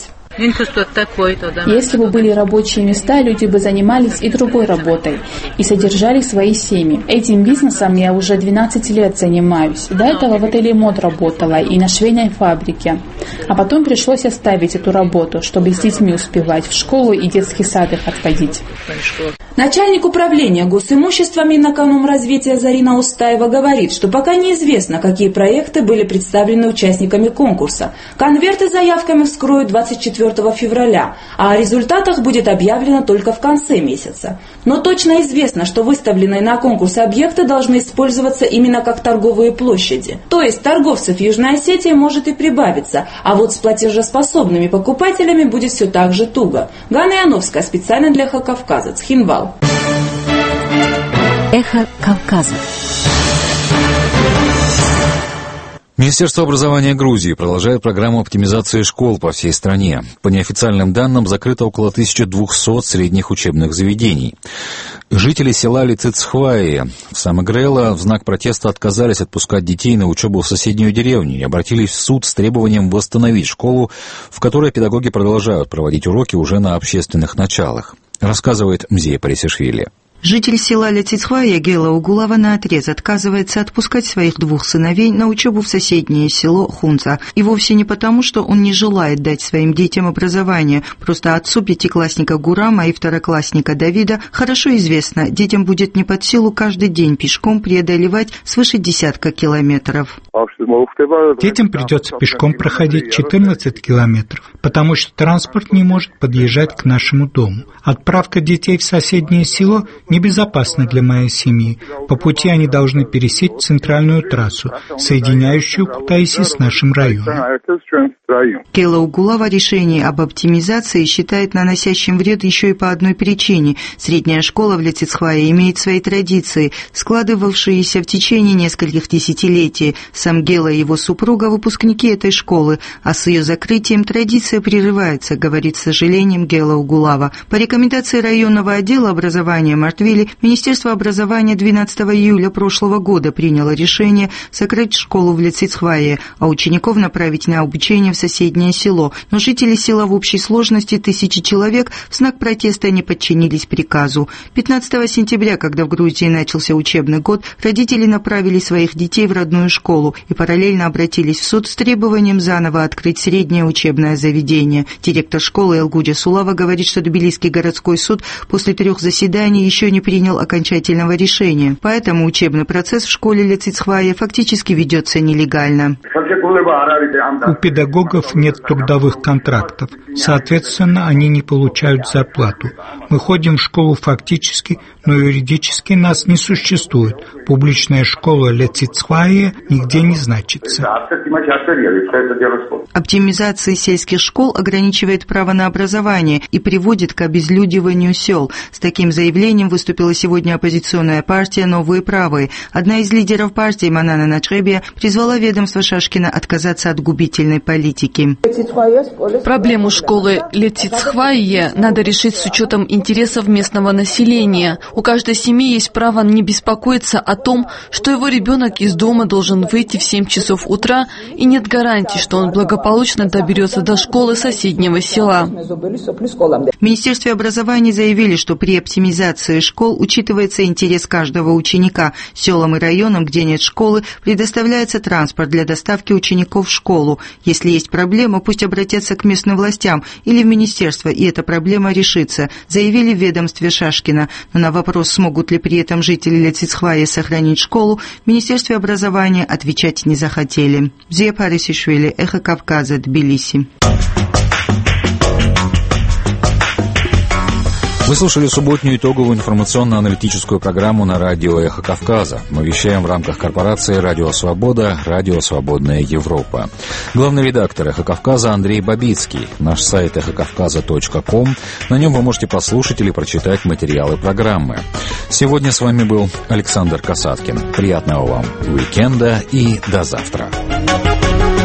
Speaker 5: Если бы были рабочие места, люди бы занимались и другой работой, и содержали свои семьи. Этим бизнесом я уже 12 лет занимаюсь. До этого в отеле МОД работала и на швейной фабрике. А потом пришлось оставить эту работу, чтобы с детьми успевать в школу и детский сад их отводить.
Speaker 3: Начальник управления госимуществом Минэкономразвития Зарина Устаева говорит, что пока неизвестно, какие проекты были представлены участниками конкурса. Конверты с заявками вскроют 24 февраля, а о результатах будет объявлено только в конце месяца. Но точно известно, что выставленные на конкурс объекты должны использоваться именно как торговые площади. То есть торговцев Южной Осетии может и прибавиться, а вот с платежеспособными покупателями будет все так же туго. Ганна Яновская, специально для «Эхо Кавказа», Цхинвал.
Speaker 6: Эхо Кавказа.
Speaker 2: Министерство образования Грузии продолжает программу оптимизации школ по всей стране. По неофициальным данным, закрыто около 1200 средних учебных заведений. Жители села Лицицхвае в Самыгрело в знак протеста отказались отпускать детей на учебу в соседнюю деревню и обратились в суд с требованием восстановить школу, в которой педагоги продолжают проводить уроки уже на общественных началах, рассказывает Мзея Парисишвили.
Speaker 15: Житель села Лицицхвае Гела Угулава наотрез отказывается отпускать своих 2 сыновей на учебу в соседнее село Хунца. И вовсе не потому, что он не желает дать своим детям образование. Просто отцу 5-классника Гурама и 2-классника Давида хорошо известно, детям будет не под силу каждый день пешком преодолевать свыше 10 километров.
Speaker 22: Детям придется пешком проходить 14 километров, потому что транспорт не может подъезжать к нашему дому. Отправка детей в соседнее село небезопасна для моей семьи. По пути они должны пересечь центральную трассу, соединяющую Кутаиси с нашим районом.
Speaker 15: Гела Угулава решение об оптимизации считает наносящим вред еще и по одной причине. Средняя школа в Лицицхвае имеет свои традиции, складывавшиеся в течение нескольких десятилетий. Сам Гела и его супруга – выпускники этой школы, а с ее закрытием традиция прерывается, говорит с сожалением Гела Угулава. По рекомендации районного отдела образования Мартвили, Министерство образования 12 июля прошлого года приняло решение закрыть школу в Лицицхвае, а учеников направить на обучение в соседнее село. Но жители села в общей сложности 1000 человек в знак протеста не подчинились приказу. 15 сентября, когда в Грузии начался учебный год, родители направили своих детей в родную школу и параллельно обратились в суд с требованием заново открыть среднее учебное заведение. Директор школы Элгуджа Сулава говорит, что Тбилисский городской суд после 3 заседаний еще не принял окончательного решения. Поэтому учебный процесс в школе Лицицхвае фактически ведется нелегально.
Speaker 22: У педагогов нет трудовых контрактов, соответственно, они не получают зарплату. Мы ходим в школу фактически, но юридически нас не существует. Публичная школа Лицицхвае нигде не значится.
Speaker 15: Оптимизация сельских школ ограничивает право на образование и приводит к обезлюдиванию сел. С таким заявлением выступила сегодня оппозиционная партия «Новые правые». Одна из лидеров партии, Манана Начребия, призвала ведомство Шашкина отказаться от губительной политики. политики.
Speaker 4: Проблему школы Летицхвайе надо решить с учетом интересов местного населения. У каждой семьи есть право не беспокоиться о том, что его ребенок из дома должен выйти в 7 часов утра, и нет гарантии, что он благополучно доберется до школы соседнего села.
Speaker 15: В Министерстве образования заявили, что при оптимизации школ учитывается интерес каждого ученика. Селам и районам, где нет школы, предоставляется транспорт для доставки учеников в школу. Если есть проблема, пусть обратятся к местным властям или в министерство, и эта проблема решится, заявили в ведомстве Шашкина. Но на вопрос, смогут ли при этом жители Летицхваи сохранить школу, в Министерстве образования отвечать не захотели. Зия Парисишвили, Эхо Кавказа, Тбилиси.
Speaker 2: Вы слушали субботнюю итоговую информационно-аналитическую программу на радио «Эхо Кавказа». Мы вещаем в рамках корпорации «Радио Свобода», «Радио Свободная Европа». Главный редактор «Эхо Кавказа» Андрей Бабицкий. Наш сайт эхокавказа.ком. На нем вы можете послушать или прочитать материалы программы. Сегодня с вами был Александр Касаткин. Приятного вам уикенда и до завтра.